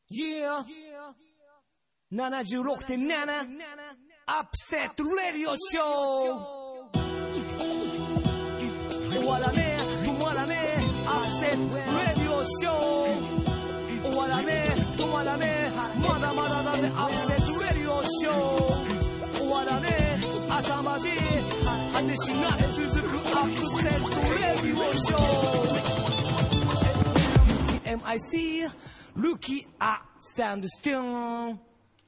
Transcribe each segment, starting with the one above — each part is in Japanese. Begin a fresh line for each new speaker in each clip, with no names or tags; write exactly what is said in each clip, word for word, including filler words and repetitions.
Yeah ななじゅうろくてんなな アップセットレディオショー終わらねえ止まらねえアップセットレディオショー終わらねえ止まらねえまだまだだぜアップセットレディオショー終わらねえ朝まで果てしなく続くアップセットレディオショー エムアイシー Rookie I stand still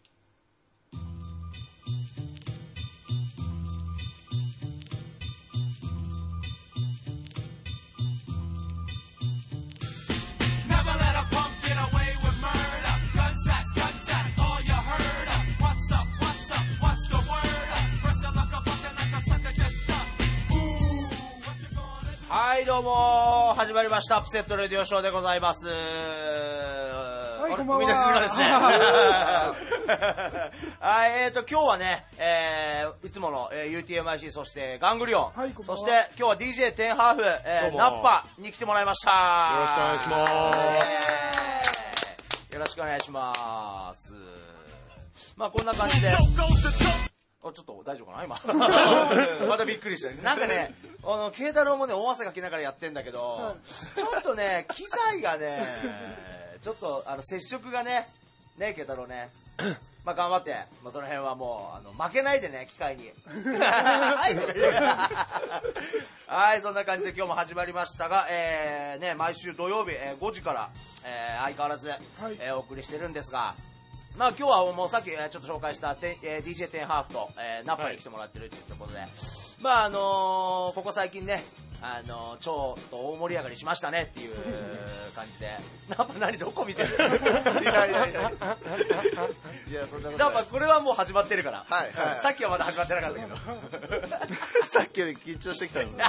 はいどうも始まりましたアップセットレディオショーでございます。
はいこんばんは。
みんな静かですね。はい、えーと今日はね、えー、いつもの、えー、ユーティーエムアイシー そしてガングリオン、
はい、こんばんは。
そして今日は ディージェー テンハーフ、えー、ナッパに来てもらいました。
よろしくお願いします。
よろしくお願いします。まあこんな感じで。あ、ちょっと大丈夫かな今。またびっくりした。なんかね、あの、慶太郎もね、大汗かきながらやってんだけど、ちょっとね、機材がね、ちょっと、あの、接触がね、ね、慶太郎ね。まあ頑張って、まあその辺はもう、あの、負けないでね、機械に。はい、はい、そんな感じで今日も始まりましたが、えー、ね、毎週土曜日、えー、ごじから、えー、相変わらず、はい、えー、お送りしてるんですが、まあ今日はもうさっきちょっと紹介した、えー、ディージェー テンハーフと、えー、ナッパに来てもらってるっていうことで、はい、まああのー、ここ最近ね、あのー、超と大盛り上がりしましたねっていう感じで、ナッパ何どこ見てる？いやいやいやいや、いやそんなことない。ナッパこれはもう始まってるから、はいはい、さっきはまだ始まってなかったけど、
さっきより緊張してきたので。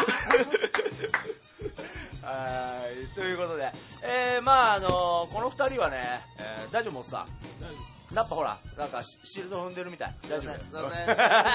はい、ということで、えー、まああのー、この二人はね、えー、大丈夫もさ、ナッパほら、なんかシールド踏んでるみたい。大丈夫。そうね。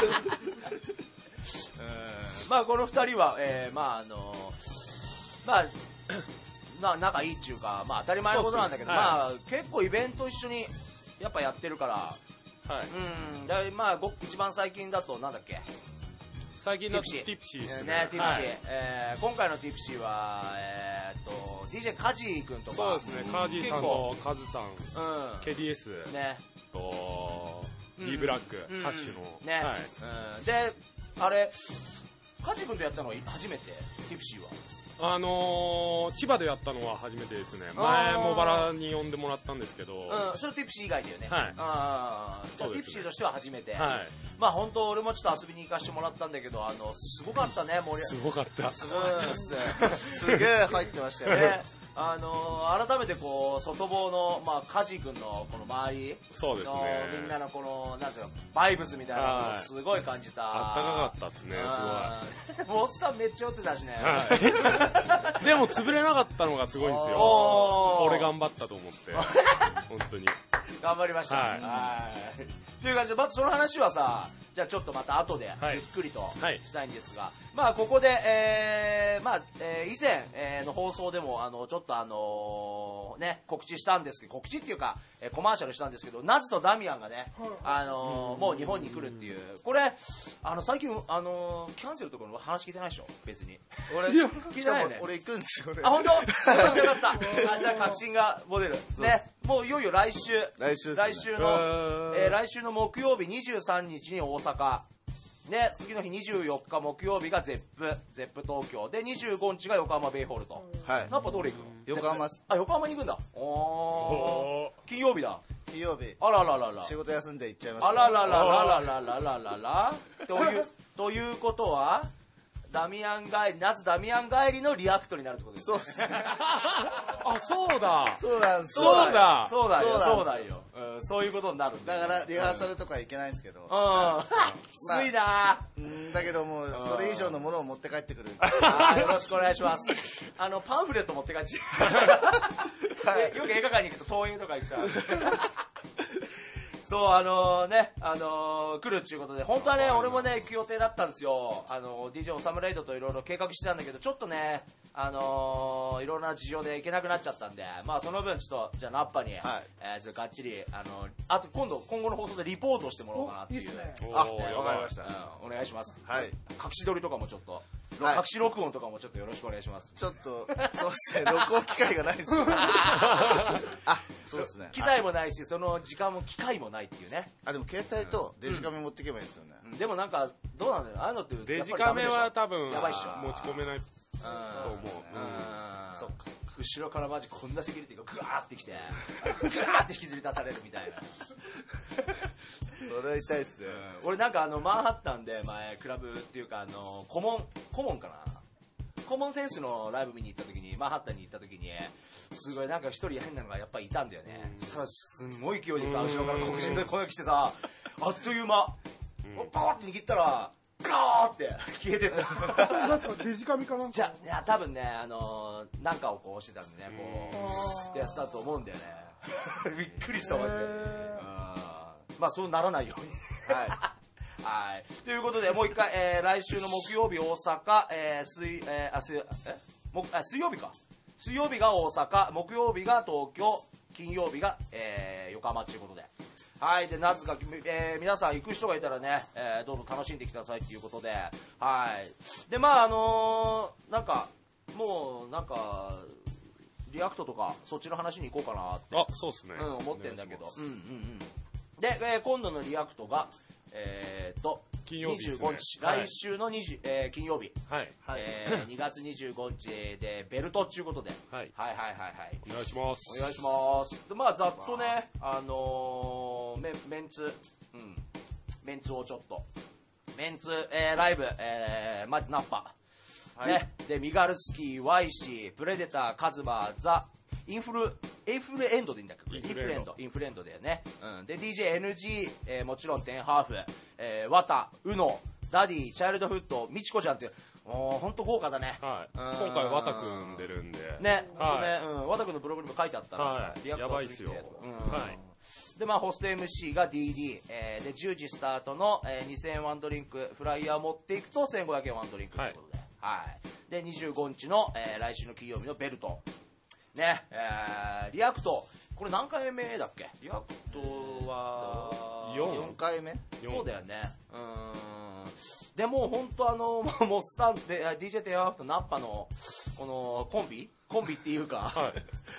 まあこの二人は、えー、まああのー、まあな仲いいっていうか、まあ当たり前のことなんだけど、ね、まあ、はい、結構イベント一緒にやっぱやってるから、はい、うん、だまあ一番最近だとなんだっけ。
最近のティプシーですね。
ね、ティプシー、はい、えー。今回のティプシーは、えー、っと、ディージェー カジー君とか。
そうですね、カジーさんとカズさん、うん、ケーディーエス、ね、と、うん、E ブラック、うん、ハッシュの。ね、はい、
うん。で、あれ、カジー君とやったのは初めて、ティプシーは。
あのー、千葉でやったのは初めてですね。前茂原に呼んでもらったんですけど、うん、
それティプシー以外だよね。
はい。
ああ、じゃあ、ね、ティプシーとしては初めて。
はい。
まあ本当俺もちょっと遊びに行かせてもらったんだけど、あのすごかったね、盛り
すごかった。
すごかったですね。
すげえ入ってましたよね。
あのー、改めてこう外房のまあカジ君のこの周り、
そうですね。
みんなのこのなんていうのバイブスみたいなのすごい感じた。
あったかかったですね。
すごい。おっさんめっちゃ酔ってたしね。
はい、でも潰れなかったのがすごいんですよ。俺頑張ったと思って本当に
頑張りました。はい。はい。という感じでまずその話はさ、じゃあちょっとまた後でゆっくりとしたいんですが、はい、まあここで、えー、まあ、えー、以前、えー、の放送でもあのちょっとあのー、ね告知したんですけど、告知っていうか、えー、コマーシャルしたんですけど、ナズとダミアンがね、あのー、もう日本に来るっていう、これあの最近あのー、キャンセルとかの話聞いてないでしょ別に。
俺聞いてないよね。俺行くんですよね。
あ本当？よかったよかった。あじゃあ確信が持てるね。もういよいよ来週
来週、ね、
来週の、えー、来週の木曜日にじゅうさんにちに大阪ね、次の日にじゅうよっか木曜日がゼップゼップ東京でにじゅうごにちが横浜ベイホールと。はい。ナッパどれ行くの？
横浜。
あ横浜に行くんだ。おー金曜日だ。
金曜日。
あらららら。
仕事休んで行っちゃいます。
あらららららららららら。というということは。ダミアン帰り、ナズダミアン帰りのリアクトになるってことですね。そうですね。
あ、そうだ。
そうだ。
そうだ。
そうだよ。そうだよ。うん、そういうことになるん
だ。だからリハーサルとか行けないんですけど。うん。
きついな。
うん、だけどもうそれ以上のものを持って帰ってくる。
あよろしくお願いします。あのパンフレット持って帰って。よく映画館に行くと東映とか行くから。そうあのー、ねあのー、来るっていうことで本当はね俺もね行く予定だったんですよ。あのー、ディージェー オサムライドといろいろ計画してたんだけどちょっとねあのー、いろんな事情で行けなくなっちゃったんで、まあその分ちょっと、じゃあナッパに、はい、えー、ちょっとがっちり、あのー、あと今度、今後の放送でリポートしてもらおうかなっていう。いいっすね。
あ、わかりました、
うん。お願いします。
はい。
隠し撮りとかもちょっと、はい、隠し録音とかもちょっとよろしくお願いします。
ちょっと、そうですね、録音機会がないですね。あ、そうですね。
機材もないし、その時間も機会もないっていうね。
あ、でも携帯とデジカメ持っていけばいいんですよね。
うん、でもなんか、どうなんだよ。ああいうのって、
デジカメは多分、
やばいっしょ。
持ち込めないと思う。
うん。そっか。後ろからマジこんなセキュリティがグワーってきて、グワーって引きずり出されるみたいな。
それ痛いっすね。
俺なんかあの、マンハッタンで前、クラブっていうかあの、コモン、コモンかなコモンセンスのライブ見に行った時に、マンハッタンに行った時に、すごいなんか一人変なのがやっぱりいたんだよね。そしたらすんごい勢いでさ、後ろから黒人で声が来てさ、あっという間、パーって握ったら、ガーって消えてた。
デジカメかなんか
じゃ、いや、多分ね、あのー、なんかをこうしてたんでね、こう、ってやってたと思うんだよね。びっくりしたマジで。まあ、そうならないように。はい。はい。ということで、もう一回、えー、来週の木曜日大阪、えー、水、えー、あ、水、え木あ水曜日か。水曜日が大阪、木曜日が東京、金曜日が、えー、横浜ということで。はい。で、夏が、えー、皆さん行く人がいたらね、えー、どうぞ楽しんできてくださいっていうことで、はい。で、まあ、あのー、なんか、もう、なんか、リアクトとか、そっちの話に行こうかなって。
あ、そうっすね。
うん、思ってんだけど。うんうんうん。で、えー、今度のリアクトが、えー、っと、
金曜日ですね、
にじゅうごにち、はい、来週のにじゅう、えー、金曜日。
はい。
えー、にがつにじゅうごにちで、ベルトっていうことで。
はい。
はいはいはいはい。
お願いします。
お願いします。で、まあ、ざっとね、あのー、メメンツ、うん、メンツをちょっと。メンツ、えー、ライブ、えー、まずナッパ。はい、ね。で、ミガルスキー、ワイシー、プレデター、カズマ、ザ、インフル、インフルエンドでいいんだっけ？インフルエンド。インフルエンドだよね。うん。で、ディージェーエヌジー、えー、もちろんテンハーフ、えー、ワタ、ウノ、ダディ、チャイルドフット、ミチコちゃんっていう、もうほんと豪華だね。
はい。今回ワタくん出るんで。
ね。はい。ね、うん。ワタくんのブログにも書いてあったら、
はい。やばいっすよ。
うん。はい。で、まあ、ホスト エムシー が ディーディー、えー、で、じゅうじスタートの、えー、にせんえんワンドリンク、フライヤー持っていくとせんごひゃくえんワンドリンクということで。はい。はい、で、にじゅうごにちの、えー、来週の金曜日のベルト。ね、えー、リアクト、これ何回目だっけ？リアクトは、
よんかいめ？
そうだよね。うーん。でも本当あの、もうスタンで、ディージェー テイアフとナッパの、このコンビコンビっていうか、はい、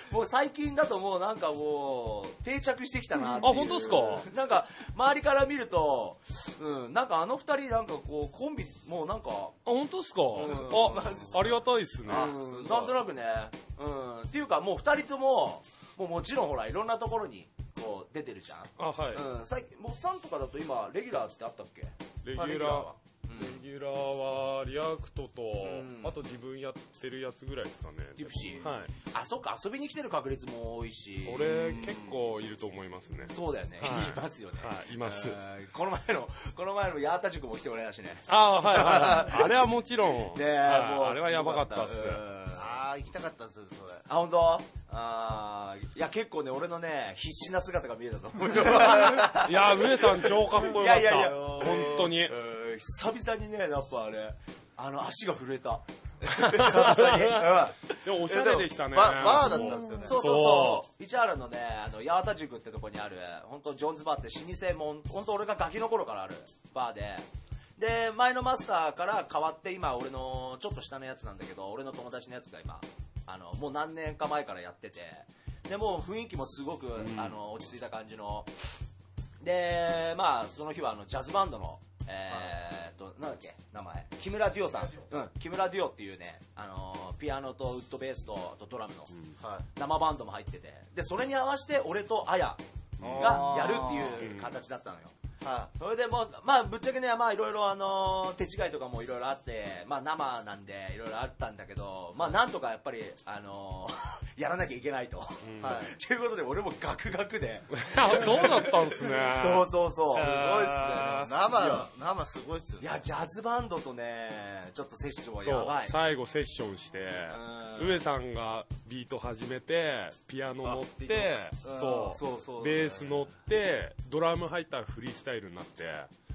もう最近だともうなんかもう、定着してきたなっていう。
あ、本当ですか？
なんか、周りから見ると、うん、なんかあの二人なんかこう、コンビ、もうなんか。あ、
本当ですか？うん、あ、ありがたいっすね。
うん、なんとなくね、うん、っていうかもう二人とも、もうもちろんほら、いろんなところに、こう、出てるじゃん。
あ、はい。
うん、最近、もっさんとかだと今、レギュラーってあったっけ？
レギュラー。レギュラーはリアクトと、うん、あと自分やってるやつぐらいですかね。
ディプシー。
はい。
あ、そっか、遊びに来てる確率も多いし。
俺、結構いると思いますね。
そうだよね。はい、いますよね。
はい、います。
この前の、この前のヤータ塾も来てもらいましたね。
ああ、はいはい。あれはもちろん。ね
え、
もう。あれはやばかったっす。
ああ、行きたかったっす、それ。
あ、本当？あいや、結構ね、俺のね、必死な姿が見えたと思うよ。
いや、上さん超かっこよかった。いやいやいや、本当に。
久々にね、やっぱあれ、あの、足が震えた。久々に。
でもおしゃれでしたね。
バーだったんですよね。
そうそうそう。市原のね、あの、八幡塾ってとこにある、本当ジョーンズバーって老舗も、本当俺がガキの頃からあるバーで、で、前のマスターから変わって、今俺のちょっと下のやつなんだけど、俺の友達のやつが今、あの、もう何年か前からやってて、で、もう雰囲気もすごく、うん、あの、落ち着いた感じの、で、まあ、その日はあの、ジャズバンドの、えーっと、なんだっけ、名前。木村デュオさん。うん、木村デュオっていうね、あのー、ピアノとウッドベースと、あとドラムの、生バンドも入ってて、で、それに合わせて俺とアヤがやるっていう形だったのよ。はい、それでもう、まあ、ぶっちゃけね、まあ、いろいろ、あのー、手違いとかもいろいろあって、まあ、生なんで、いろいろあったんだけど、まあ、なんとかやっぱり、あのー、やらなきゃいけないと。うん、はい。ということで、俺もガクガクで。
そうだったんすね。
そうそうそう。すごいっすね。
生、生すごいっすよね。
いや、ジャズバンドとね、ちょっとセッションはやばい。
最後セッションして、上さんがビート始めて、ピアノ乗って、そう、そうそうベース乗って、ドラム入ったらフリースタイルになって、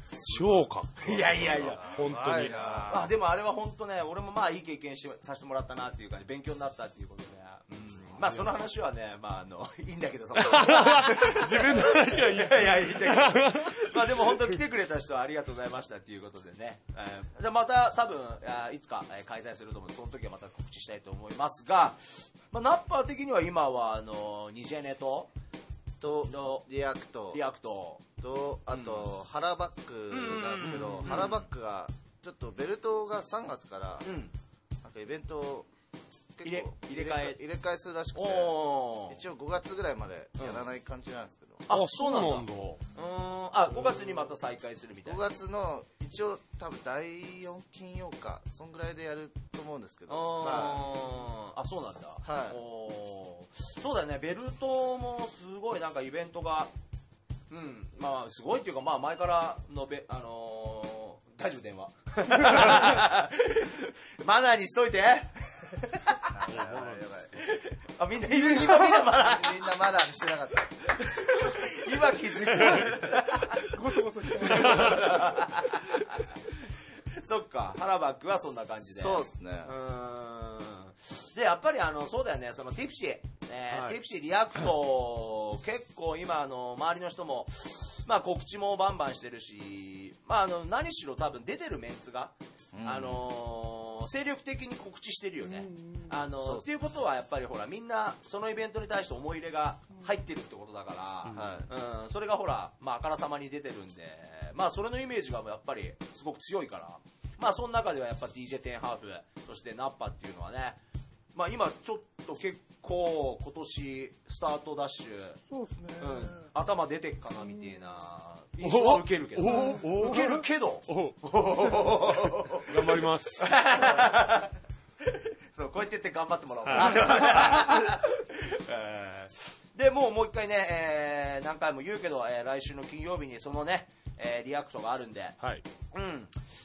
超か
いやいやいや
本当に。
あでもあれは本当ね、俺もまあいい経験しさせてもらったなっていうか、ね、勉強になったっていうことで、うん、まあその話はね、まああのいいんだけどさ
自分の話はいいです
いやいやいいんだけどまあでも本当来てくれた人はありがとうございましたっていうことでね、えー、でまた多分いつか開催すると思うので、その時はまた告知したいと思いますが、まあ、ナッパー的には今はあのニジェネと
とリアクト
リアクト
とあと、うん、ハラバックなんですけど、ハラバックがちょっとベルトがさんがつから、うん、なんかイベントを結構
入れ替え
入れ替えするらしくて、一応ごがつぐらいまでやらない感じなんですけど、
うん、あそうなんだ。うーんあごがつにまた再開するみたいな。
ごがつの一応多分だいよん金曜かそんぐらいでやると思うんですけど、
あ、あそうなんだ。はい。おそうだよね、ベルトもすごいなんかイベントが、うんまあすごいっていうか、まあ前からのべあのー、大丈夫電話マナーにしといてやばいやばいあみんな今みんなマナー
みんなマナーにしてなかった
今気づく
ゴソゴソして
そっか、ハラバックはそんな感じで。
そうですね。
うーんでやっぱりあのそうだよね、そのティプシー、えーはい、ティプシーリアクト結構今あの周りの人もまあ告知もバンバンしてるし、まああの何しろ多分出てるメンツが、うん、あのー、精力的に告知してるよね。あのー、っていうことはやっぱりほらみんなそのイベントに対して思い入れが入ってるってことだから、うんうん、それがほらまああからさまに出てるんで、まあそれのイメージがやっぱりすごく強いから、まあその中ではやっぱ ディージェー テンハーフそしてナッパっていうのはね、まあ今ちょっと結構今年スタートダッシュ、
そうですね、
うん、頭出てっかなみたいな印象は受けるけど、受けるけど
頑張ります
そうこうやって言って頑張ってもらおうかなでもうもう一回ね、えー、何回も言うけど、えー、来週の金曜日にそのね、えー、リアクトがあるんで、
はい、
うん、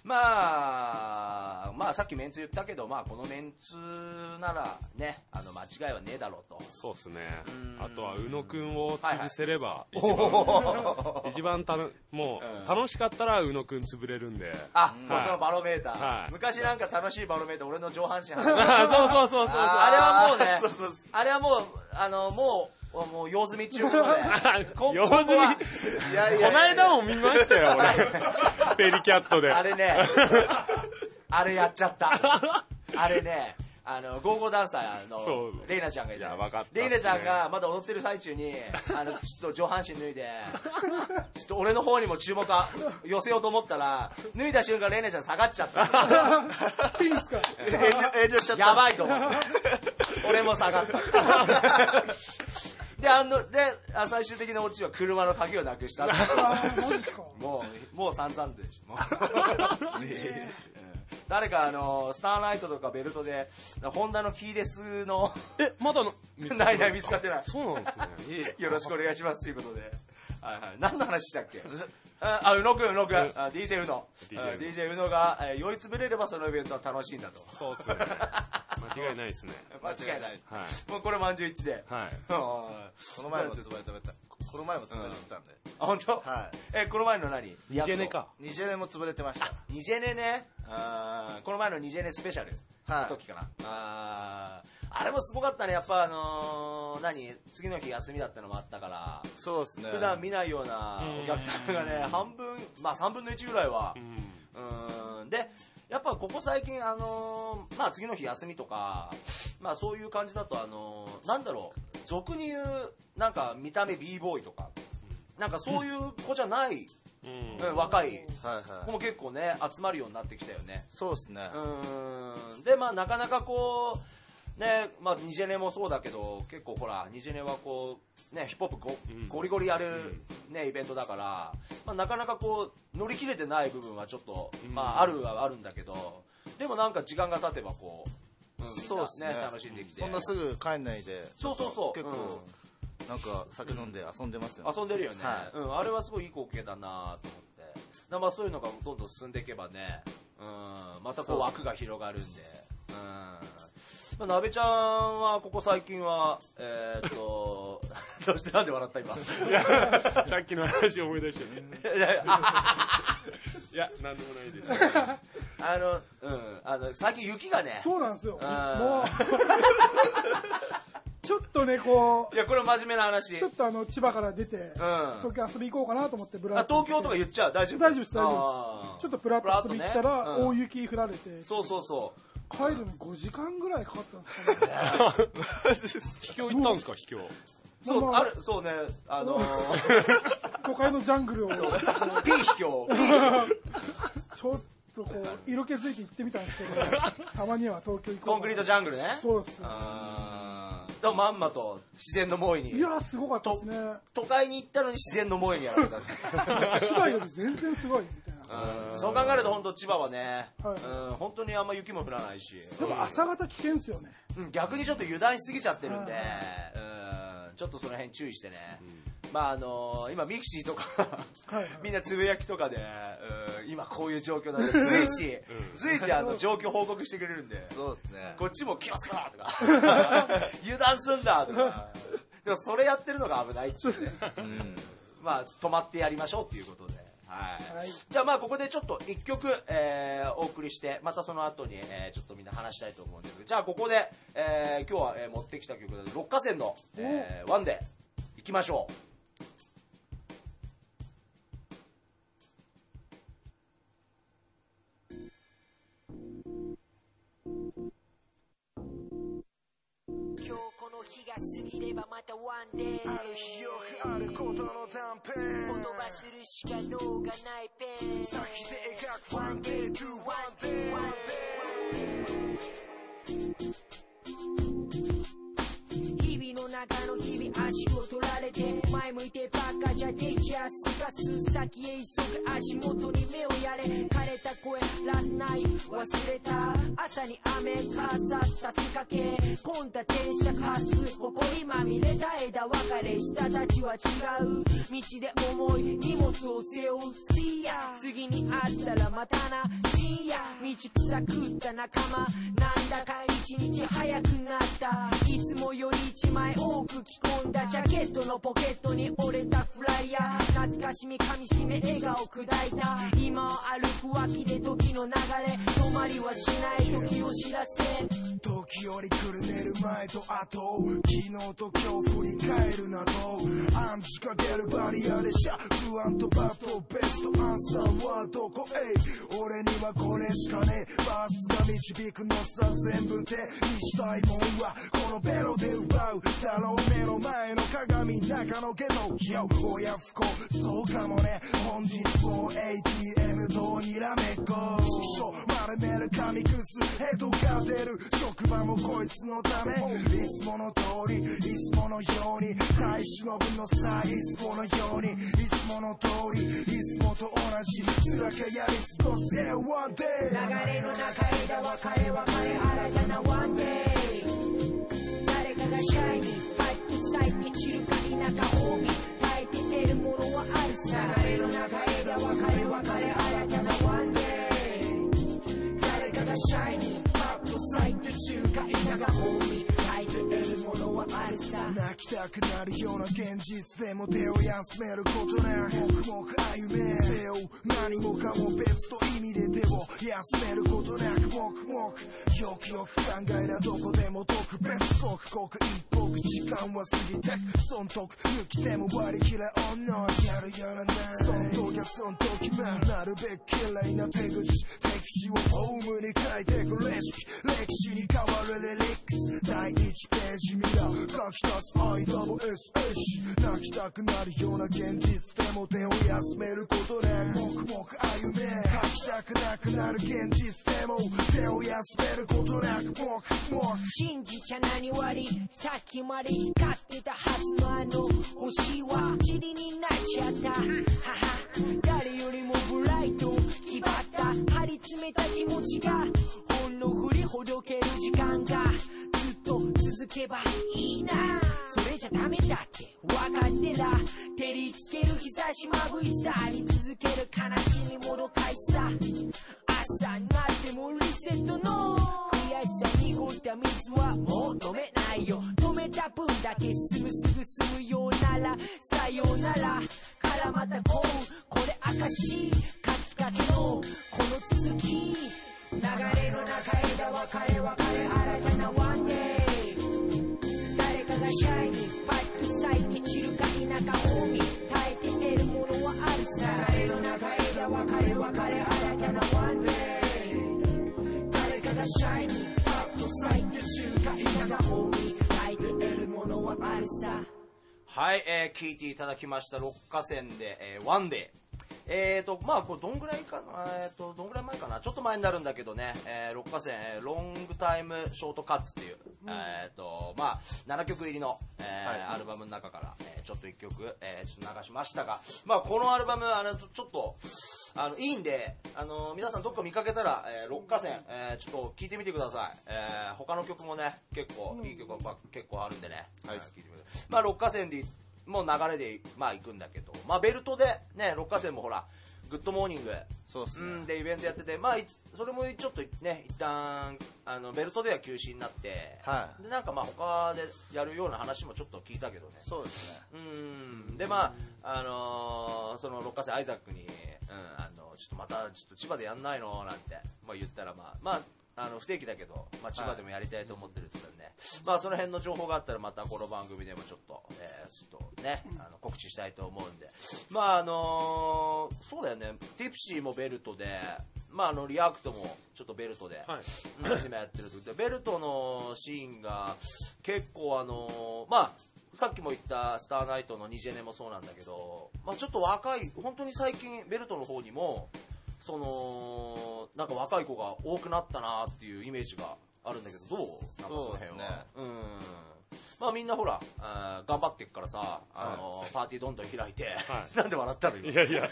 まあまあさっきメンツ言ったけど、まあこのメンツならね、あの間違いはねえだろうと。
そうですね。あとは宇野くんを潰せれば一番、はい、一番たのもう、うん、楽しかったら宇野くん潰れるんで。
あ、うん、もうそのバロメーター、はい、昔なんか楽しいバロメーター俺の上半身
そうそうそうそうそう、
あれはもうね、そうそうそう、あれはもうあのもうもう用済みっていうことで
用済みいやいやこの間も見ましたよ俺ペリキャットで
あれねあれやっちゃったあれね、あのゴーゴーダンサーのレイナちゃんがいた、レイナちゃんがまだ踊ってる最中にあのちょっと上半身脱いでちょっと俺の方にも注目寄せようと思ったら脱いだ瞬間レイナちゃん下がっちゃった
いいんですか
遠慮しちゃった、
やばいと思って俺も下がったで、あの、で、最終的なオチは車の鍵をなくしたってもう、もう散々でしょ。ね、誰かあの、スターナイトとかベルトで、ホンダのキーレスの、
え、まだ
ないない見つかってない。
そうなんですね。
よろしくお願いしますということで。はいはい。何の話したっけあ、宇野くん、宇野くん。ディージェー 宇野。ディージェー 宇野が、えー、酔いつぶれればそのイベントは楽しいんだと。
そうっすね。間違いないですね。
間違いない。
はい。
もうこれ満場一致で。
はい。
この前もつばれてた。この前もつぶれてたんで。
あ、本当？
はい。
え、この前の何？
ニジェネか。
ニジェネもつぶれてました。
ニジェネね。あ、この前のニジェネスペシャルの時かな。ああれもすごかったね。やっぱあのー、何次の日休みだったのもあったから。
そうですね。
普段見ないようなお客さんがね、半分、まあさんぶんのいちぐらいは。うん。うんで、やっぱここ最近あのー、まあ次の日休みとか、まあそういう感じだとあのー、なんだろう、俗に言うなんか見た目 b ボーイとか、なんかそういう子じゃない。うん、若い子も結構ね集まるようになってきたよね。
そうですね。
うんでまあなかなかこうね、まあニジェネもそうだけど結構ほらニジェネはこうねヒップホップ ゴ,、うん、ゴリゴリやるねイベントだから、まあ、なかなかこう乗り切れてない部分はちょっと、うん、まああるはあるんだけど、でもなんか時間が経てばこう、うん、
そうですね、
楽しんできて、
そんなすぐ帰んないで、
そうそうそう、
結構、うんなんか酒飲んで遊んでますよね、
うん、遊んでるよね、はい、うん、あれはすごいいい光景だなと思って、まあそういうのがどんどん進んでいけばね、うん、またこう枠が広がるんで、うんまあ、なべちゃんはここ最近はえー、っとどうしてなんで笑った今。
さっきの話思い出してね。いや、なんでもないです。
あの、うん、あの、最近雪がね。
そうなんですよ。もう、ちょっとね、こう。
いや、これ真面目な話。
ちょっとあの、千葉から出て、うん、東京遊び行こうかなと思ってブラッと。
東京とか言っちゃう大丈夫？
大丈夫です、大丈夫です。ちょっとプラッと遊び行ったら、ね、うん、大雪降られて。
そうそうそう。
帰るのごじかんぐらいかかったんですかね。
秘境行ったんですか、秘境。
そう、まあ、ある、そうね、あの
ー、都会のジャングルを。
ピー秘境。
ちょっとこう、色気づいて行ってみたんですけど、たまには東京行こう。
コンクリートジャングルね。
そうです。
あー。まんまと自然の猛威に。
いや、すごかったですね。
都会に行ったのに自然の猛威にやられた。
千葉より全然すごいみたいな。
そう考えると本当千葉はね、はい、うん、本当にあんま雪も降らないし。
でも朝方危険ですよね。
うん、逆にちょっと油断しすぎちゃってるんで、うん、ちょっとその辺注意してね。うん、まああのー、今ミクシーとかはい、はい、みんなつぶやきとかで、うん、今こういう状況なんで随時、うん、随時あの状況報告してくれるんで、
そうですね。
こっちも気をつけろとか、油断すんだとか、でもそれやってるのが危ないっていうね。うん、まあ止まってやりましょうっていうことで。はいはい、じゃあまあここでちょっと一曲、えー、お送りしてまたその後に、えー、ちょっとみんな話したいと思うんですけど、じゃあここで、えー、今日は、えー、持ってきた曲で六花線の、えー、ワンでいきましょう。
今日この日が過ぎればまたワンデー、
ある日よくあることの断片、
言葉するしか能がないペン、
先で描くワンデー to ワンデー、ワンデー。
日々の中の日々足を取られて、前向いてばっかじゃデジャスかす先へ急ぐ足元に目をやれ、枯れた声ラスナイ忘れた朝に雨傘さすかけ、混んだ電車かす埃まみれた枝別れしたたちは違う道で重い荷物を背負う、See ya次に会ったらまたな深夜、道草食った仲間なんだか一日早くなった、いつもより一枚多く着込んだジャケットのポケットに折れたフライヤー、懐かしみ噛みしめ笑顔砕いた、今を歩く脇で時の流れ、止まりはしない時を知らせ、
時折来る寝る前と後、昨日と今日振り返るなど、暗示かけるバリアでシャツ&バット、ベストアンサーはどこへ、俺にはこれしかねえ、バスが導くのさ全部手にしたいもんはこのベロで奪うだろう、目の前の鏡中のゲノよ親不幸、そうかもね、本日も エーティーエム とにらめっこ、師匠丸める紙くずヘドが出る、職場もこいつのため、いつもの通りいつものように耐え忍ぶのさ、いつものようにいつもの通りいつもと同じ辛くやり過ごせワンデー、
流れの中枝分かれ分かれ新たなワンデー、誰かがシャイにパッと咲いて散るか否か褒美耐えて出るものはあるさ、流れの中枝分かれ分かれ新たなワンデー、誰かがシャイにパッと咲いて散るか否か褒美耐えて出るものはあるさ、
泣きたくなるような現実でも手を休めることなく黙々歩めせよ、何もかも別と意味で手を休めることなく黙々よくよく考えりゃどこでも特別刻刻一刻時間は過ぎて損得抜きでも割り切れ同じやるやらないそん時はそん時まなるべく綺麗な手口敵地をホームに書いてくレシピ歴史に変わるリリックス第一ページ見ろ書き足す アイダブリューエスエス 泣きたくなるような現実でも手を休めることで黙々歩め書きたくなくなる現実でも手を休めることなく黙々
信じちゃ何割さっきまで光ってたはずのあの星は塵になっちゃったはは誰よりもブライト気張った張り詰めた気持ちがほんの振りほどける時間がずっと続けばいいなそれじゃダメだって分かってら照りつける日差し眩しさあり続ける悲しみもどかしさ朝になってもリセットの悔しさ濁った水はもう止めないよ止めたった分だけすぐすぐ済むようならさようならからまたこうこれ証カツカツのこの続き流れの中枝分かれ分かれ新たなワンデー誰かがシャイニーパッと咲いて散るか否か帯耐えて得るものはあるさ流れの中枝分かれ分かれ新たなワンデー誰かがシャイニーパッと咲いて散るか否か帯耐えて得るものはあるさ
はい、えー、聞いていただきました六花線で、えー、ワンデーえーと、まあ、これどんぐらいかな、えーと、どんぐらい前かな、ちょっと前になるんだけどね、えー、六花線、えー、ロングタイムショートカッツっていう、うん、えーと、まあ、ななきょく入りの、えーはい、アルバムの中から、えー、ちょっといっきょく、えー、ちょっと流しましたが、まあ、このアルバム、あの、ちょっと、あの、いいんで、あの、皆さんどっか見かけたら、えー、六花線、えー、ちょっと聞いてみてください。えー、他の曲もね、結構、いい曲が結構あるんでね、はい、聞いてみてください。まあ、六花線で、もう流れで、まあ、行くんだけど、まあ、ベルトで、ね、六花線もほら、グッドモーニング、
そうですね、
うん、でイベントやってて、まあ、それもちょっとね、一旦あのベルトでは休止になって、はい、でなんかまあ他でやるような話もちょっと聞いたけどね。
そうですね。
うんでまああのー、その六花線アイザックに、うん、あのちょっとまたちょっと千葉でやんないのなんて、まあ、言ったらまあまあ。あの不定期だけど、まあ、千葉でもやりたいと思ってるって言ったらね、はい、まあその辺の情報があったらまたこの番組でもちょっと、えー、ちょっとね、あの告知したいと思うんで、まああのー、そうだよね、ティプシーもベルトで、まああのリアクトもちょっとベルトで、はい、今やってるとでベルトのシーンが結構あのー、まあさっきも言ったスターナイトのニジェネもそうなんだけど、まあちょっと若い本当に最近ベルトの方にもそのなんか若い子が多くなったなっていうイメージがあるんだけど、どうなんかその辺は、ね、うん、まあみんなほらあ頑張ってっからさ、あのーはい、パーティーどんどん開いて、はい、なんで笑ったの今。いやいや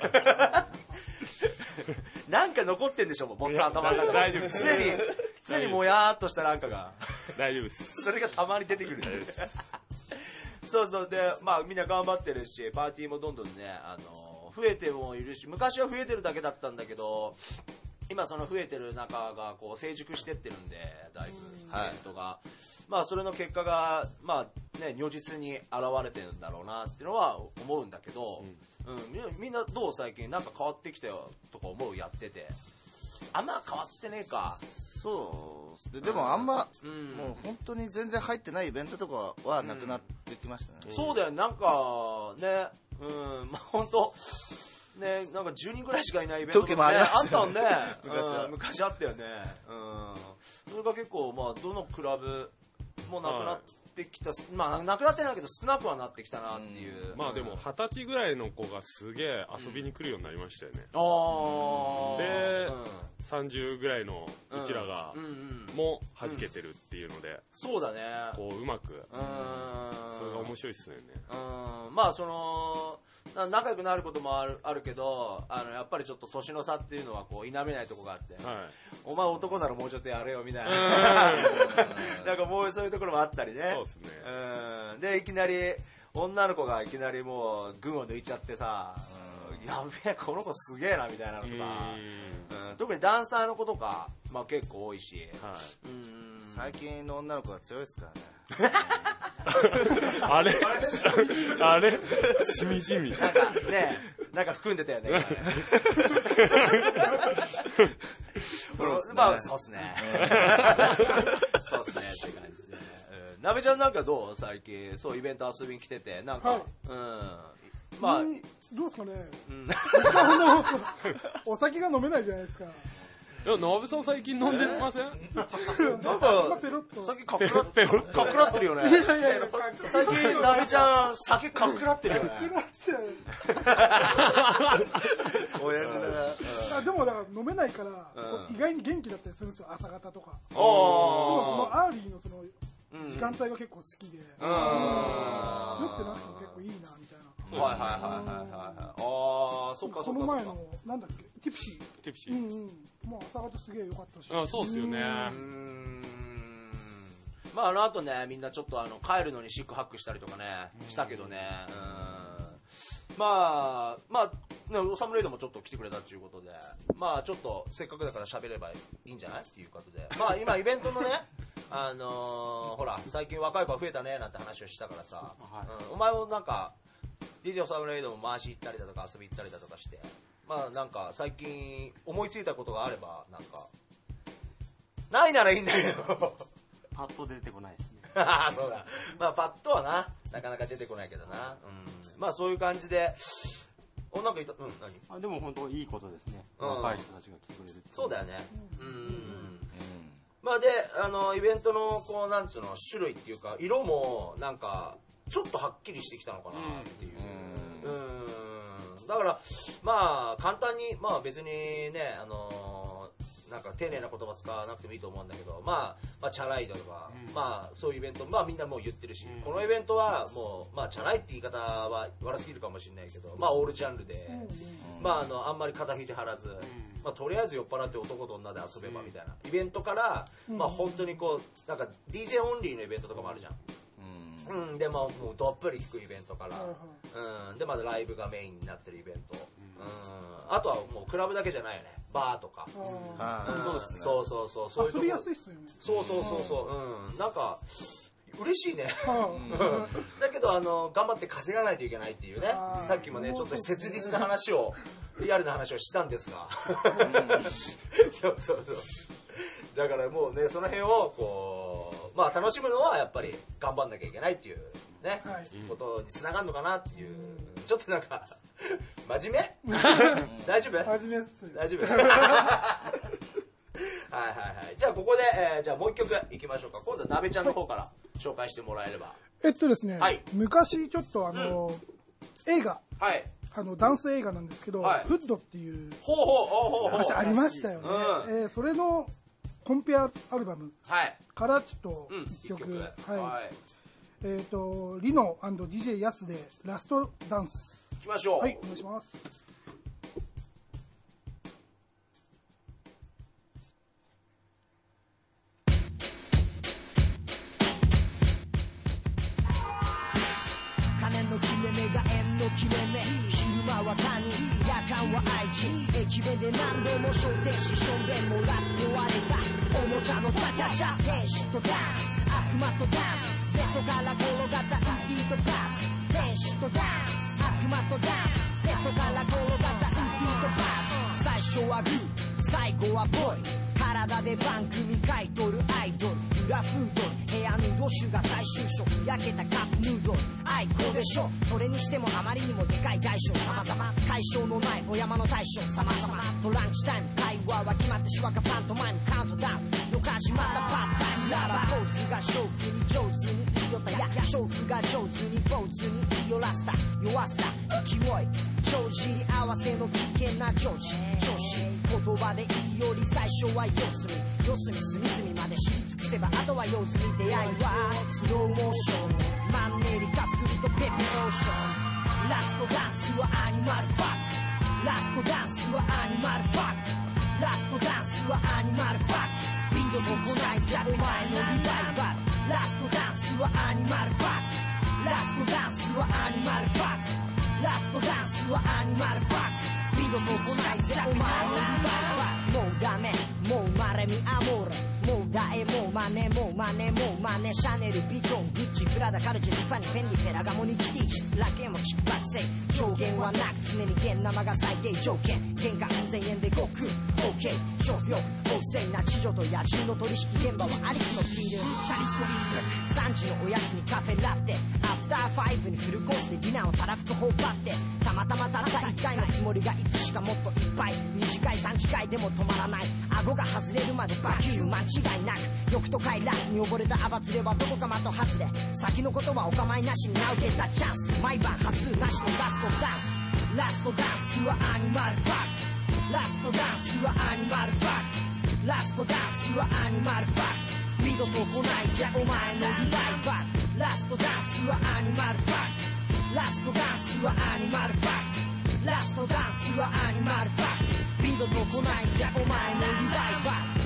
なんか残ってんでしょ、もう僕の頭の中で。大丈夫です。常に常にもやーっとしたなんかが
大丈夫です。
それがたまに出てくる。そうそうで、まあみんな頑張ってるし、パーティーもどんどんね、あのー増えてもいるし、昔は増えてるだけだったんだけど、今その増えてる中がこう成熟してってるんで、だいぶイベントが、はい、まあそれの結果がまあね如実に現れてるんだろうなっていうのは思うんだけど、うんうん、みんなどう最近なんか変わってきたよとか思うやってて、あんま変わってねえか。
そうで, でもあんま、うん、もう本当に全然入ってないイベントとかはなくなってきましたね。
うん、そうだよ、なんかね。うん、まあ本当ね、なんかじゅうにんぐらいしかいないイベントとか、ね、あったもんね。昔, うん、昔あったよね。うん。それが結構まあどのクラブもなくなってきた、はい、まあなくなってないけど少なくはなってきたなっていう。
うん、まあでも二十歳ぐらいの子がすげえ遊びに来るようになりましたよね。
うん、ああ。
で、うん、さんじゅうぐらいのうちらがも弾けてるっていうので、うんうん、
そうだね。
こううまく、うん、それが面白いっすよね。
うん、まあその仲良くなることもある、あるけど、あのやっぱりちょっと年の差っていうのはこう否めないとこがあって、はい、お前男ならもうちょっとやれよみたいな、なんかもうそういうところもあったりね。
そうですね。
うん、でいきなり女の子がいきなりもう群を抜いちゃってさ、うん、やべえこの子すげえなみたいなのとか、うんうん、特にダンサーの子とか、まあ、結構多いし、はい、
うん最近の女の子は強いですからね。
あれあれしみじみ。
なんかね、なんか含んでたよね。ねまあそうっすね。そうっすねって感じで。なべちゃんなんかどう最近そうイベント遊びに来ててなんか、はい、うん
まあ、うん、どうですかね。うん、お酒が飲めないじゃないですか。
いや、なべさん最近飲んでません？
なんか、最近カクラってる、カクラってるよね。いやいやいや、最近なべちゃん、酒カクラってるよね。カクラってる。おやすみだな。
でもだから飲めないから、意外に元気だったりするんですよ、朝方とか。そのアーリーのその、時間帯が結構好きで。酔ってなくても結構いいな、みたいな。
はいはいはいはいはい。ああ、そっかそっか。
その前の、なんだっけ、ティプシー。
ティプシー。
うんうん。もう朝方すげえ良かったし。
あ、そうっすよね。うー
ん。まああの後ね、みんなちょっとあの帰るのにシックハックしたりとかね、したけどね。うん。まあまあね、オサムレイドもちょっと来てくれたっていうことで、まあちょっとせっかくだから喋ればいいんじゃないっていうことで、まあ今イベントのね。 あのー、ほら最近若い子が増えたねなんて話をしたからさ、
はい
うん、お前もなんか ディージェー サムレイドも回し行ったりだとか遊び行ったりだとかして、まあなんか最近思いついたことがあればなんかないならいいんだけど
パッと出てこないですね
そうだ、まあパッとはななかなか出てこないけどな、うん、まあそういう感じでおなんかいた、うん、何
あでも本当いいことですね、
うん、
若い人たちが来てくれるって
そうだよね、うん、うんうん、まあであのイベントのこうなんつうの種類っていうか色もなんかちょっとはっきりしてきたのかなっていう、うん、うんだからまあ簡単にまあ別にねあのなんか丁寧な言葉使わなくてもいいと思うんだけど、まあ、まあチャラいとか、うん、まあそういうイベントまあみんなもう言ってるし、うん、このイベントはもうまあチャラいって言い方は悪すぎるかもしれないけど、まあオールジャンルで、うん、まああのあんまり肩肘張らず、うん、まあとりあえず酔っ払って男と女で遊べばみたいなイベントから、うん、まあ本当にこうなんか ディージェー オンリーのイベントとかもあるじゃん。うん、でまあもうどっぷり聴くイベントから、うん、でまだライブがメインになってるイベント、うん、あとはもうクラブだけじゃないよね、バーとか、うん、そうですね、そうそうそうそう
遊びやすいっすよね。
そうそうそうそう、うん、なんか嬉しいね。だけどあの頑張って稼がないといけないっていうね。さっきもねちょっと切実な話をリアルな話をしたんですが、そうそうそう。だからもうねその辺をこうまあ楽しむのはやっぱり頑張んなきゃいけないっていうね、はい、ことに繋がるのかなっていう、ちょっとなんか真面目？大丈夫？
真面目っす。
大丈夫？はいはいはい。じゃあここで、えー、じゃあもう一曲いきましょうか。今度はなべちゃんの方から紹介してもらえれば。
えっとですね、はい、昔ちょっとあの、うん、映画、
はい、
あのダンス映画なんですけど、はい、フッドっていう
ほうほうほうほう
ありましたよね。うんえー、それのコンペアアルバムからちょっと一曲、うん、はいはい、えっ、ー、とリノ&ディージェー ヤスでラストダンス
いきましょう。
はい、お願いします。
金の切れ目が円の切れ目、昼間は谷、夜間は愛知、駅弁で何度も昇天し、しょんべんもラスト割れたおもちゃのチャチャチャ、天使とダンス、悪魔とダンス、ベッドから転がったウッディとパーツ、天使とダンス、悪魔とダンス、ベッドから転がったウッディとパーツ、最初はグー、最後はボーイ、体で番組書いとるアイドル、裏フードル、部屋のドシュが最終章、焼けたカップヌードル、愛子でしょ、それにしてもあまりにもでかい大小様々、解消のないお山の大将様々、とランチタイム、会話は決まってしわかパントマイム、カウントダウンの始まったパッタイム、ラバーポーズが娼婦に上手に言いよったや、娼婦が上手にポーズに言いよらせた、弱せた勢い、帳尻合わせの危険な上司、調子、言葉で言いより最初は四隅、四隅隅々まで知り尽くせばあとは用済み、出会いはスローモーション、マンネリ化するとペペローション、ラストダンスはアニマルファック、ラストダンスはアニマルファック、ラストダンスはアニマルファック、ビートも来ないぜお前のリバイバル、ラストダンスはアニマルファック、ラストダンスはアニマルファック、ラストダンスはアニマルファック、ビートも来ないぜお前のリバイバル、もうダメもうマレミアモーレ、もうダエもうマネもうマネもうマネ、シャネルビトングッチプラダカルチェティファニーペンリフェラガモニキティ質ラケンもキックバックせい、上限はなく常に現生が最低条件、原価安全円でごく OK、 商標旺盛な地上と野獣の取引現場はアリスのフィール、チャリスビールさんじのおやつにカフェラテ、アフターファイブにフルコースでディナーをたらふく頬張って、たまたまたったいっかいのつもりがいつしかもっといっぱい、短いさん次会でも止まらない、顎が外れるまでバキュー間違いなく、欲と快楽に溺れたアバズレはどこか的外れ、先のことはお構いなしに名を受けたチャンス、毎晩波数なしのラストダンス、ラストダンスはアニマルファック、ラストダンスはアニマルファック、ラストダンスはアニマルファック、二度と来ないじゃお前のリバイバル、ラストダンスはアニマルファック、ラストダンスはアニマルファック、ラストダンスはアニマルファック、二度と来ないじゃお前のリバイバル。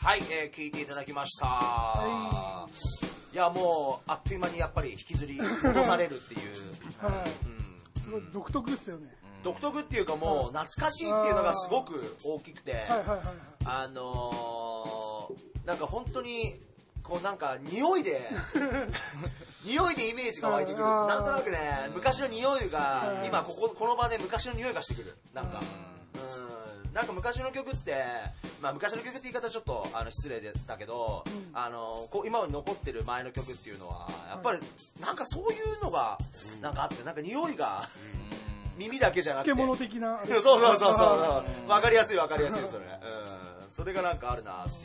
はい、えー、聞いていただきました、はい、いやもうあっという間にやっぱり引きずり戻されるっていう
はい、うん、すごい独特ですよね、
うん、独特っていうかもう懐かしいっていうのがすごく大きくて、はいはいはいはい、あのー、なんか本当にこうなんか匂いで匂いでイメージが湧いてくる。なんとなくね、昔の匂いが今こここの場で昔の匂いがしてくる。なんか、うん、なんか昔の曲って、まあ昔の曲って言い方はちょっとあの失礼だけど、うん、あのこう今残ってる前の曲っていうのはやっぱりなんかそういうのがなんかあって、なんか匂いが。耳だけじゃなくて
漬物的な
そうそうそうそうわかりやすいわかりやすいそれ、うん、それがなんかあるなっていう、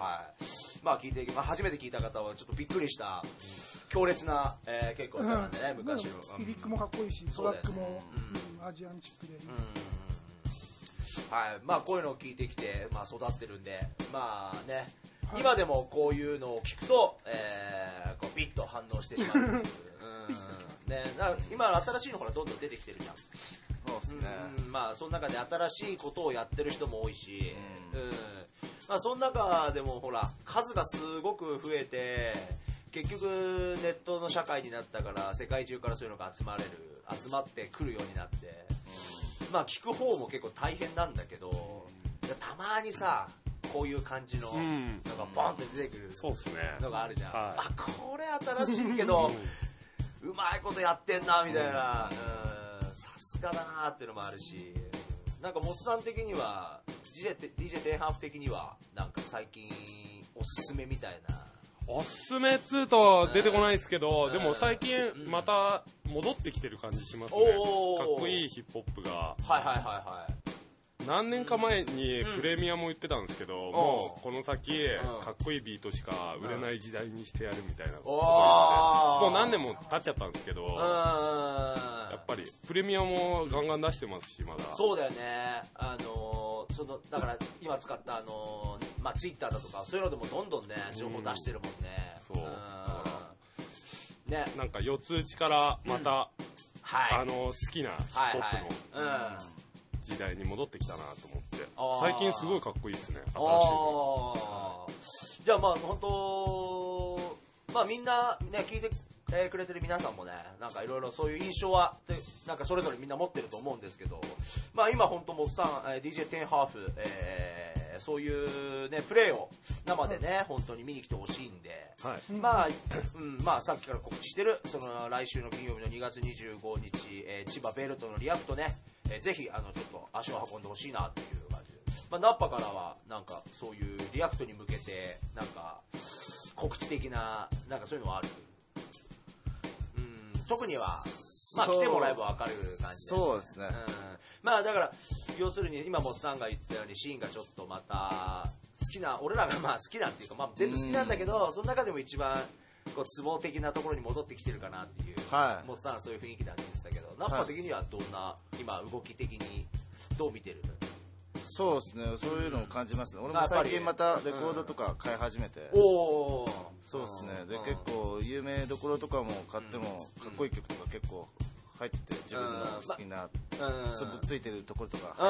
はい、まあ聞いて、まあ、初めて聞いた方はちょっとびっくりした強烈な、えー、結構なんでね、うん、昔の
リリックもかっこいいし、トラックも、うん、アジアンチックでいい、
うん、はい、まあこういうのを聞いてきて、まあ、育ってるんでまあね、はい、今でもこういうのを聞くと、えー、こうビッと反応してしまううんね、今新しいのほらどんどん出てきてるじゃん。
そうですね、
うん、まあその中で新しいことをやってる人も多いし、うんうん、まあその中でもほら数がすごく増えて結局ネットの社会になったから世界中からそういうのが集まれる集まってくるようになって、うん、まあ聞く方も結構大変なんだけど、うん、たまにさこういう感じの、うん、なんかボンって出てくるのがあるじゃん、はい、あこれ新しいけどうまいことやってんなみたいな、さすがだなっていうのもあるし、なんかモスさん的には ディージェー ディージェー テンハーフ的にはなんか最近おすすめみたいな。
おすすめっつうと出てこないですけど、でも最近また戻ってきてる感じしますね。かっこいいヒップホップが。
はいはいはいはい。
何年か前にプレミアも言ってたんですけど、うん、もうこの先、うん、かっこいいビートしか売れない時代にしてやるみたいなことを言って、もう何年も経っちゃったんですけど、やっぱりプレミアもガンガン出してますし、まだ。
そうだよね。あのー、そのだから今使ったあのー、まあツイッターだとかそういうのでもどんどんね情報出してるもんね。
うん、そう。ね。なんか四つ打ちからまた、うん、はい、あのー、好きなヒップホップの。はいはい、うん時代に戻ってきたなと思って最近すごいかっこいいですね。新しい
あじゃあまあ本当まあみんなね聞いてくれてる皆さんもねなんかいろいろそういう印象はなんかそれぞれみんな持ってると思うんですけど、まあ今本当もさん ディージェー テンハーフ、えー、そういうねプレーを生でね本当に見に来てほしいんで、はい、まあ、うん、まあさっきから告知してるその来週の金曜日のにがつにじゅうごにち、えー、千葉ベルトのリアクトね。えー、ぜひあのちょっと足を運んでほしいなっていう感じで、まあ、ナッパからはなんかそういうリアクトに向けてなんか告知的ななんかそういうのはある。うん、特にはまあ来てもらえば分かる感じで、
ね、そうですね、うん、
まあだから要するに今モスさんが言ったようにシーンがちょっとまた好きな俺らがまあ好きなんていうか、まあ、全部好きなんだけど、うん、その中でも一番こうツボ的なところに戻ってきてるかなっていう、はい、モスさんはそういう雰囲気だって言ってたけど、ナッパ的にはどんな、はい、今動き的にどう見てる？
そうですね、そういうのを感じますね。俺も最近またレコードとか買い始めて、
うん、おー
そうですね。で、うん、結構有名どころとかも買ってもかっこいい曲とか結構入ってて、自分の好きなつぶついてるところとか入って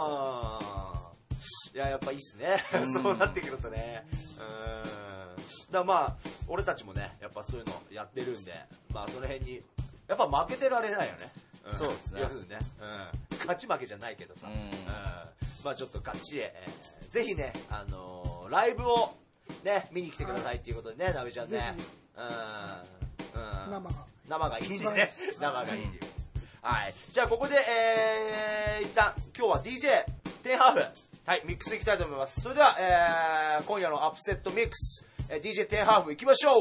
ますね。いややっぱいいっすね。そうなってくるとね。うんだまあ俺たちもねやっぱそういうのやってるんで、まあその辺にやっぱ負けてられないよね。
うん、そうですね。
要するにね、うん、勝ち負けじゃないけどさ、うんうん、まあちょっとガッチリ、えー、ぜひねあのー、ライブをね見に来てくださいっていうことでね、なべちゃんね、うん
うん、生が
生がいいんでね、生がいいんで。はい。じゃあここで、えー、一旦今日は ディージェー テンハーフはいミックスいきたいと思います。それでは、えー、今夜のアップセットミックス。ディージェー テンハーフ行きましょう。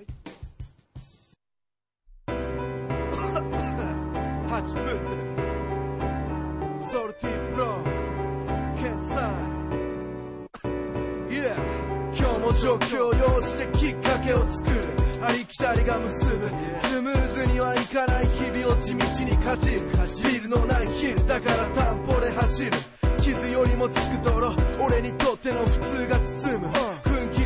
はちブースソルティブローケンサイ Yeah 今日の状況を要してきっかけを作るありきたりが結ぶスムーズにはいかない日々を地道にかじるビルのないヒルだから担保で走る傷よりもつく泥俺にとっての普通が包む踏ん切り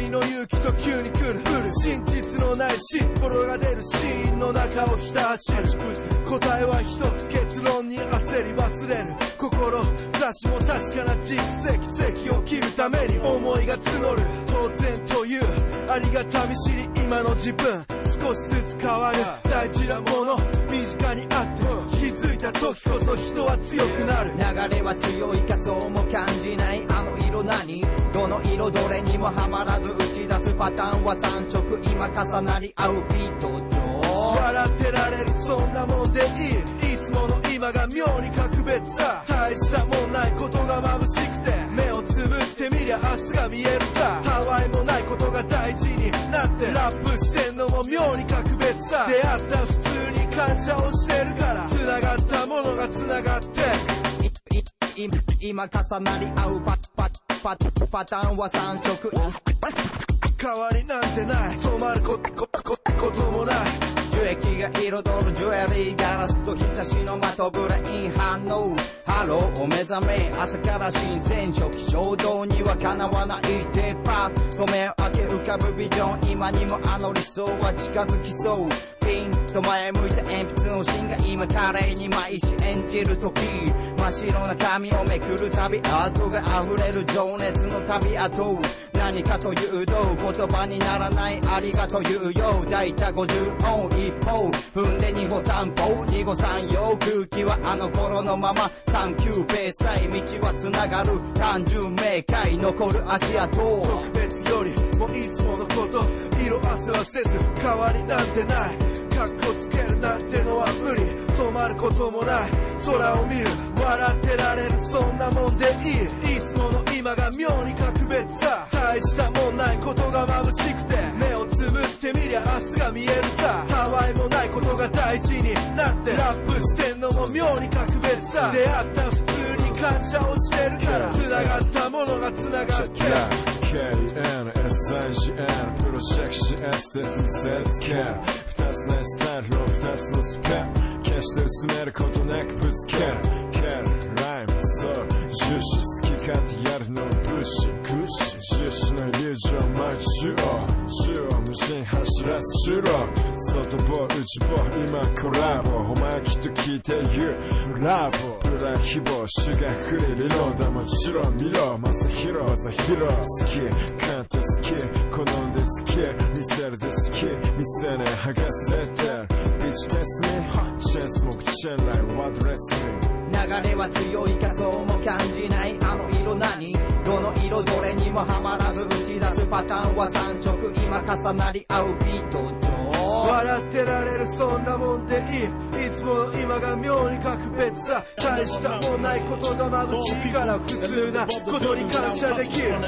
りの勇気と急に来る真実のないしっぽろが出るシーンの中をひた走る答えは一つ結論に焦り忘れる心しも確かな実績奇跡を切るために思いが募る当然というありがたみ知り今の自分少しずつ変わる大事なもの身近にあって気づいた時こそ人は強くなる
流れは強いかそうも感じないあの色何どの色どれにもはまらず打ち出すパターンは三色今重なり合うビート上
笑ってられるそんなもんでいいいつもの今が妙に格別さ大したもんないことが眩しくて目をつぶってみりゃ明日が見えるさたわいもないことが大事になってラップしてんのも妙に格別さ出会った普通に感謝をしてるから繋がったものが繋がって
今重なり合うパパパパターンは三色
変わりなんてない止まるここここともない
樹液が彩るジュエリーガラスと日差しの的ブレイン反応ハローお目覚め朝から新鮮初期衝動にはかなわないテーパーと目を開け浮かぶビジョン今にもあの理想は近づきそうピンと前向いた鉛筆の芯が今華麗に毎日演じる時真っ白な紙をめくる旅跡が溢れる情熱の旅跡何かというと言葉にならないありがとう言うよ大体ごじゅう音一歩踏んで二歩三歩二歩三よ空気はあの頃のままサンキューベーサイ道はつながる単純明快残る足跡
特別よりもいつものこと色あせはせず変わりなんてないカッコつけるなんてのは無理止まることもない空を見る笑ってられるそんなもんでいいいつもの今が妙に格別さ大したもんないことが眩しくて目をつぶってみりゃ明日が見えるさたわいもないことが大事になってラップしてんのも妙に格別さ出会った普通に感謝をしてるから繋がったものが繋がって
ケーエヌエスアイジーエヌ プロジェクションエスエスに設計二つのスタイルを二つのスペッ決して薄めることなくぶつけるケルライムそう重視好き勝手やるのブッシュグッシュ重視のイリュージョンマイクシュオ中央無心走らすシュロ外棒内棒今コラボお前きっと聞いて言うラボプラ希望主がフリリロードもちろん見ろまさひろ技ヒロ好きカント好き好んで好き見せるぜ好き見せね剥がされてるビッチテスミチェーンスモークチェーンラインワードレスミ
流れは強いかそうも感じないあの色何どの色どれにもはまらず打ち出すパターンは三色今重なり合うビート上
笑ってられるそんなもんでいいいつもの今が妙に格別さ大したもんないことが眩しいから普通なことに感謝できる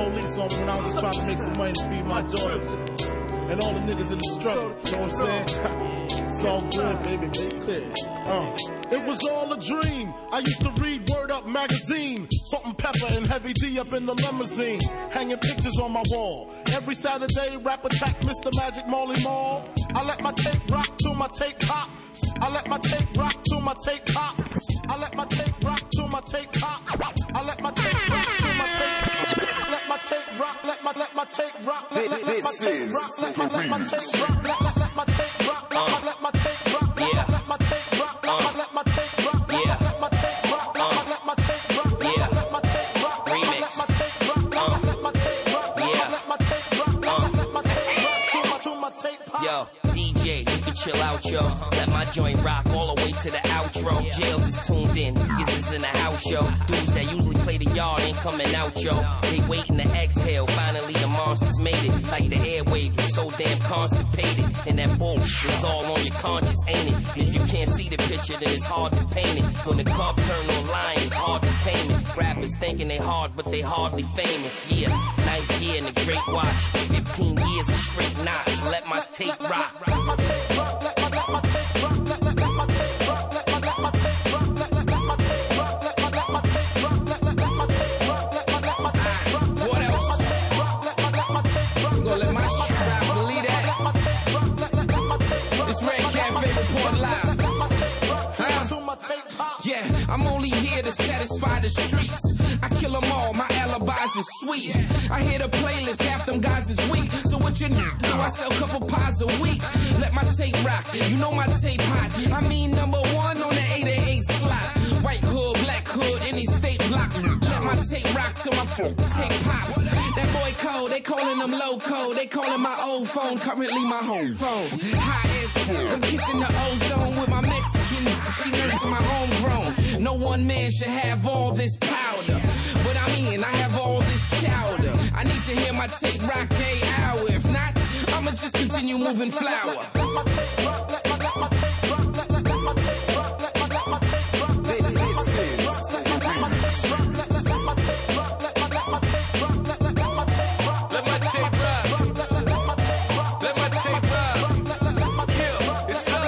And all the niggas in the struggle, you know what I'm saying? It's all good, baby, make it clear. Uh, it was all a dream. I used to read Word Up magazine. Salt and Pepper and Heavy D up in the limousine. Hanging pictures on my wall. Every Saturday, rap attack Mister Magic Molly Mall. I let my tape rock till my tape pop. I let my tape rock till my tape pop. I let my tape rock till my tape pop. I let my tape rock till my tape pop. Let my tape rock, let my let my tape rock, let, let, let my tape rock, let my let my tape rock, let, let, let my tape rock, let my let my tape rock, let, let, let my tape rock, let my let my tape rock, let, let, let my tape rock, let my let my tape rock, let, let, let my tape rock, let my let my tape rock, let, let, let my tape rock, let, let, let my tape rock, let, let, let my tape rock to my to my tape pop.
Yo, D J, you can chill out, yo. Let my joint rock all the way to the outro. Jails is tuned in, niggas is in the house, yo. Dudes that usually play the yard ain't coming out, yo. They waiting to exhale, finally the monsters made it. Like the airwaves was so damn constipated. And that bull is all on your conscience, ain't it? And if you can't see the picture, then it's hard to paint it. When the club turn online, it's hard to tame it. Rappers thinking they hard, but they hardly famous, yeah. Nice gear and a great watch. Fifteen years of straight notch. Let my tape rock.
Let my tape rock, let my let my tape rock, let let let my tape rock, let my let my tape rock, let let let my tape rock, let my let my tape rock, let let let my tape rock, let my let my tape rock.
What else? You gonna let my shit rap? Believe that? It's Red Cafe report live. Huh? Yeah, I'm only here to satisfy the streets. I kill them all, my alibi's
is sweet. I hear the playlist, half them guys is weak. So what you do? I sell a couple pies a week. Let my tape rock, you know my tape hot. I mean number one on the eight eighty-eight slot. White hood, black hood, any state block. Let my tape rock till my tape pop. That boy cold, they calling him loco. They calling my old phone, currently my home phone. High as fuck. I'm kissing the ozone with my Mexican. She nursing my homegrown. No one man should have all this powder. But I mean, I have all this chowder. I need to hear my tape rock a hour. If not, I'ma just continue moving flour. Let my tape rock, let my, let my tape rock, let my, let my tape rock, let my, let my tape rock. Baby, this is. Let my tape rock, let my, let my tape rock, let my, let my tape rock, let my, let my tape rock. Let my tape rock, let my, let my tape rock, let my tape rock, let my, let my tape rock. It's us.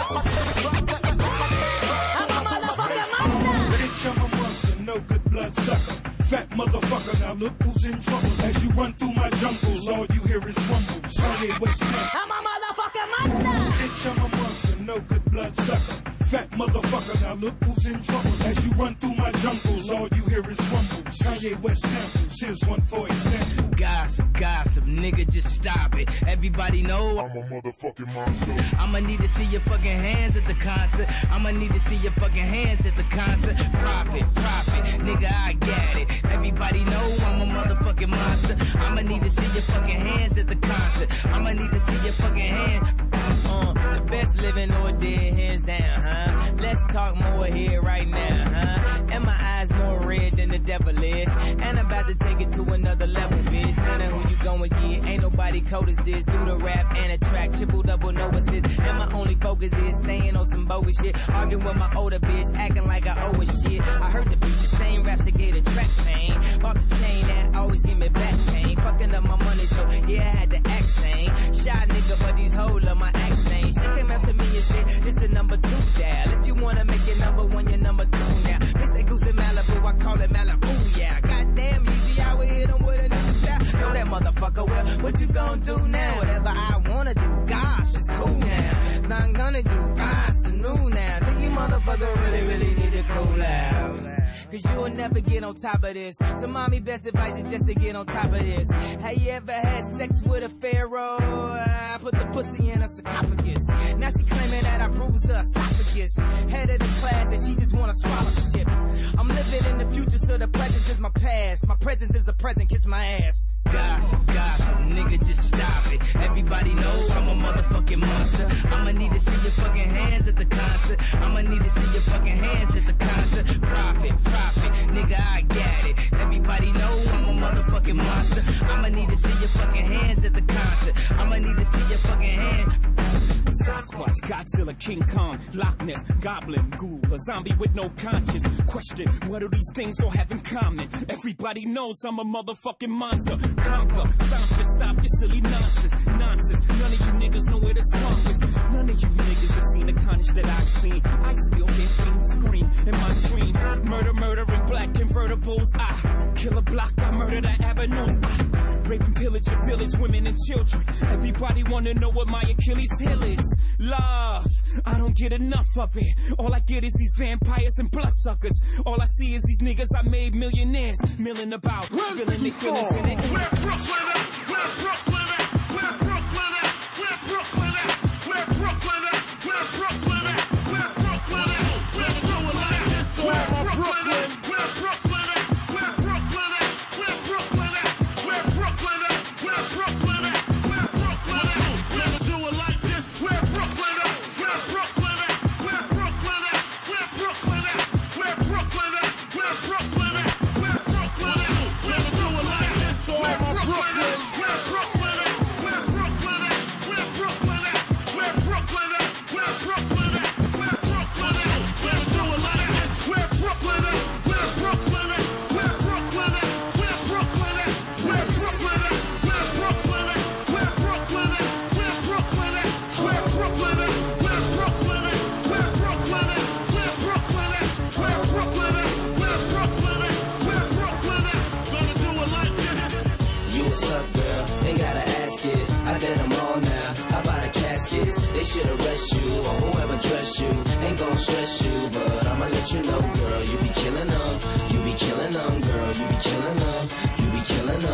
I'm a motherfucking monster. Bitch, I'm a monster, no good blood sucker. Fat motherfucker, now look who's in trouble. As you run through my jungles, all you hear is rumbles. Kanye West now.
I'm a motherfucking monster.
Bitch, I'm a monster, no good blood sucker. Fat motherfucker, now look who's in trouble. As you run through my jungles, all you hear is rumbles. Kanye West samples, here's one for example.
Gossip, gossip, nigga, just stop it. Everybody know
I'm a motherfucking monster.
I'ma need to see your fucking hands at the concert. I'ma need to see your fucking hands at the concert. Profit, profit, nigga, I got it. Everybody know I'm a motherfucking monster. I'ma need to see your fucking hands at the concert. I'ma need to see your fucking hands.
Uh, the best living or dead, hands down, huh? Let's talk more here right now, huh? And my eyes more red than the devil is. And I'm about to take it to another level, bitch. Now who you gon' get? Ain't nobody cold as this. Do the rap and a track, triple double no assist. And my only focus is staying on some bogus shit. Arguing with my older bitch, acting like I owe a shit. I heard the beat, the same raps that gave the track pain. Bought the chain that always give me back pain. Fucking up my money, so yeah, I had to act sane. Shy nigga, but these hoes love my accent. She came up to me and said, this the number two dial. If you wanna make it number one, you're number two now. Miss that goose in Malibu, I call it Malibu, yeah. Goddamn easy, I would hit them with a new style. Know that motherfucker well, what you gon' do now? Whatever I wanna do, gosh, it's cool now. Now I'm gonna do, gosh, it's new now. Think you motherfucker really, really need to cool out. Cause you'll never get on top of this. So mommy, best advice is just to get on top of this. Have you ever had sex with a pharaoh? I put the pussy in her sarcophagus. Now she claiming that I bruised her esophagus. Head of the class and she just wanna swallow shit. I'm living in the future, so the present is my past. My presence is a present, kiss my ass.
Gossip, gossip, nigga, just stop it. Everybody knows I'm a motherfucking monster. I'ma need to see your fucking hands at the concert. I'ma need to see your fucking hands at the concert. Profit, profit, nigga, I got it. Everybody know I'm a motherfucking monster. I'ma need to see your fucking hands at the concert. I'ma need to see your fucking hands.
Sasquatch, Godzilla, King Kong, Loch Ness, Goblin, Ghoul, a zombie with no conscience. Question, what do these things all have in common? Everybody knows I'm a motherfucking monster. Conquer, stomp and stop your silly nonsense. Nonsense, none of you niggas know where the swamp is. None of you niggas have seen the carnage that I've seen. I still hear things scream in my dreams. Murder, murder in black convertibles. I kill a block, I murder the avenues. I rape and pillage your village, women and children. Everybody wanna know what my Achilles heel is. Love, I don't get enough of it. All I get is these vampires and bloodsuckers. All I see is these niggas I made millionaires, milling about, spilling their feelings in the air.
Where Brooklyn at? Where Brooklyn at? Where Brooklyn at? Where Brooklyn at? Where Brooklyn at? Where Brooklyn at? Where Brooklyn at? Where Brooklyn at? Where Brooklyn at? Where Brooklyn at? Where Brooklyn at? Where Brooklyn at? Where Brooklyn at? Where Brooklyn at? Where Brooklyn at? Gonna do it like this. Where Brooklyn at? Where Brooklyn at? Where Brooklyn at? Where Brooklyn at? Where Brooklyn at? Where Brooklyn at? Where Brooklyn at? Gonna do it like this. Where Brooklyn at? Where Brooklyn at? Where Brooklyn at? Where Brooklyn at? Where Brooklyn at? Where Brooklyn at? Where Brooklyn at? Gonna do it like this. Where Brooklyn at? Where Brooklyn at? Where Brooklyn at? Where Brooklyn at? Where Brooklyn at? Where Brooklyn at? Where Brooklyn at? Where Brooklyn at? Where Brooklyn at? Where Brooklyn at? Where Brooklyn at? Where Brooklyn at? Where Brooklyn at? Where Brooklyn at? Where Brooklyn at? Gonna do it like this.
You what's up, girl? Ain't gotta ask it. I did them all now. How about the caskets? They should arrest you or whoever dressed you. Ain't gon' stress you, but I'ma let you know, girl. You be killing them. You be killing them, girl. You be killing them. You be killing them.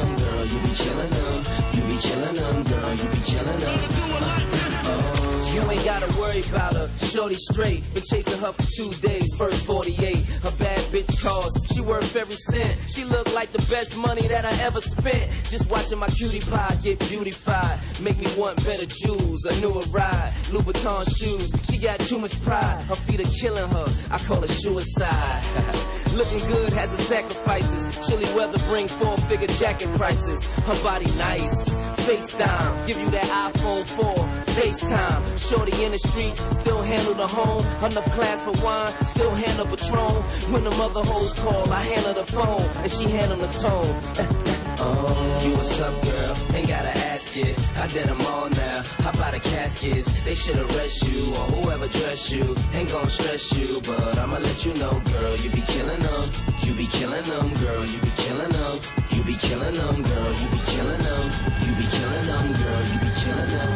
about her, shorty straight. Been chasing her for two days, first forty-eight. Her bad bitch calls, she worth every cent. She look like the best money that I ever spent. Just watching my cutie pie get beautified. Make me want better jewels, a newer ride. Louboutin shoes, she got too much pride. Her feet are killing her, I call it suicide. Looking good has its sacrifices. Chilly weather bring four-figure jacket prices. Her body nice. FaceTime, give you that iPhone four, FaceTime. Shorty in the streets, still handle the home. Enough class for wine, still handle Patron. When the mother hoes call, I handle the phone, and she handle the tone. Oh, you what's up, girl? Ain't gotta ask it. I did them all now. Hop out of caskets. They should arrest you or whoever dress you. Ain't gon' stress you, but I'ma let you know, girl. You be killing them. You be killing them, girl. You be killing them. You be killing them, girl. You be killing them. You be killing them, girl. You be killing them.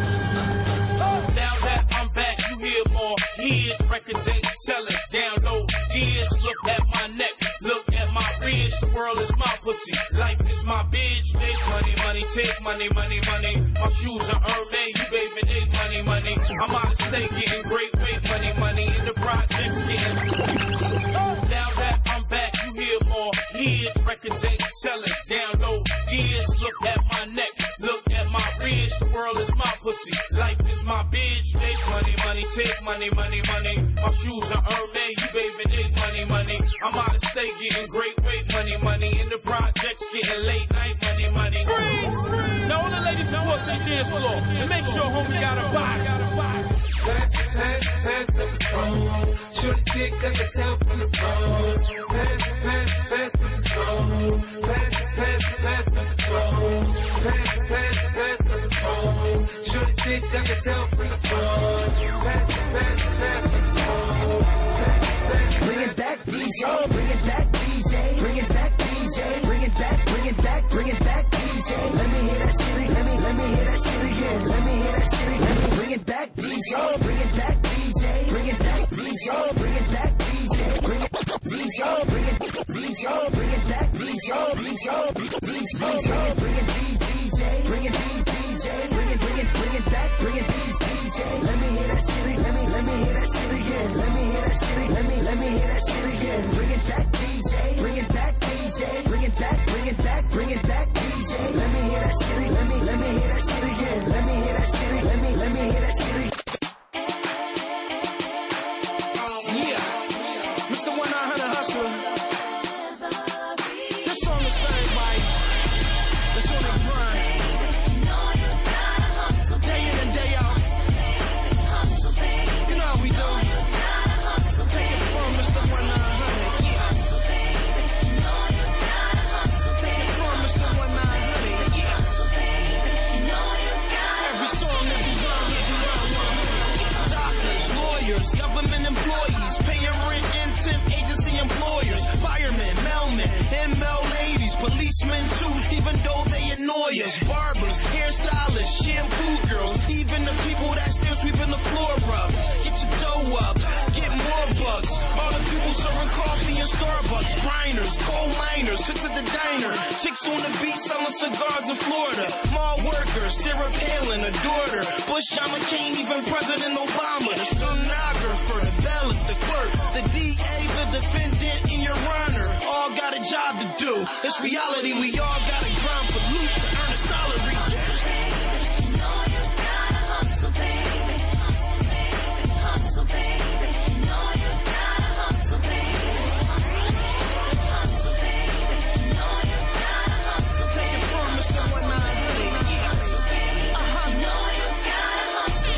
Now that I'm back, you hear more hits. Records ain't selling. Download hits. Look at my neck. Look at my wrist. The world is my pussy. Life is my bitch. Make money, money, take money, money, money. My shoes are Hermes. You baby, take money, money. I'm out of state getting great weight, money, money. In the projects getting. Now that I'm back, you hear more hits. Records ain't selling. Download hits. Look at my neck. Look at my wrist. The world is my pussy. Life is my bitch. Make money, money, take money, money, money. My shoes are Hermes. You baby, take money, money. I'm out of state getting great weight, money, money. In the projects getting late night, money, money.
Freeze! Now all the ladies report to the dance floor and make sure homie got a body.
Pass, pass, pass the control. Shorty dick, I can tell from the phone. Pass, pass, pass the control. Pass, pass, pass the control. Pass, pass, pass the control. Shorty dick, I can tell from the phone. Pass, pass, pass the control.
Bring it back, D J. Bring it back, D J. Bring it back, D J. Bring it back, bring it back, bring it back, D J. Let me hear that shit. Let me, let me hear that shit again. Let me hear that shit. Let me bring it back, D J. Bring it back, D J. Bring it back, D J. Bring it back, D J. Bring it, D J. Bring it, D J. Bring it back, D J. D J. D J. Bring it, D J. Bring it, D J. Bring it, bring it, bring it back, bring it, D J. Let me hear that shit. Let me, let me hear that shit again. Let me hear that shit. Let me, let me hear that shit again. Bring it back, D J. Bring it back, D J. Bring it back, bring it back, bring it back, D J. Let me hear that shit. Let me, let me hear that shit again. Let me hear that shit. Let me, let me hear that shit again.
Yeah, Mister one nine hundred Hustler. This song is for everybody that's on the grind. Day in and day out. You know how we do. Take it from Mister one nine hundred. Take it from Mister one nine hundred. Every song, every rhyme, every rhyme. Doctors, lawyers, government employees, paying rent and temp agency employers, firemen, mailmen, and mail ladies, policemen too, even though they annoy us. Barbers, hairstylists, shampoo girls, even the people that still sweeping the floor up. Get your dough up, get more bucks. All the people serving coffee in Starbucks, grinders, coal miners, cooks at the diner, chicks on the beach selling cigars in Florida, mall workers, Sarah Palin, a daughter, Bush, John McCain, even President Obama, the stenographer, the ballot, the clerk, the D A, the defendant, and your runner, all got a job to do. It's reality, we all got to grind for loot to earn a salary.
You know you gotta hustle, baby. Hustle, baby. Hustle, baby. You know you gotta hustle, baby. Hustle, baby. You know you gotta hustle, baby.
Take it from Mister one nine hundred.
Hustle, baby.
Uh-huh.
You know you gotta hustle,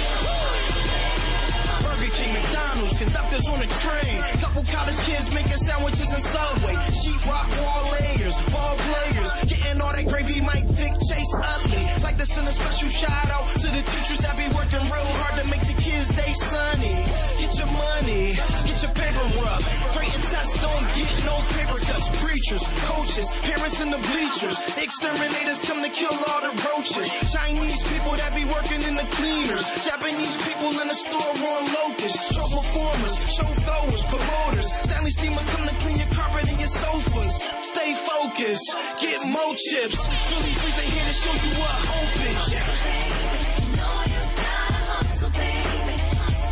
baby.
Burger King, McDonald's, conductors on the train. Couple college kids making sandwiches in Subway. Sheetrock wall layers, ball players, getting all that gravy. Mike Vick, Chase Utley. Like to send a special shout out to the teachers that be working real hard to make the kids' day sunny. Get your money, get your paper up. Grading tests don't get no paper cuts. Preachers, coaches, parents in the bleachers. Exterminators come to kill all the roaches. Chinese people that be working in the cleaners. Japanese people in the store on locusts. Show performers, show throwers, promoters. Stanley steamers come to clean your carpet and your sofas. Stay focused, get more chips. Philly freeze ain't here to show you what hope is.
You know you gotta hustle, baby.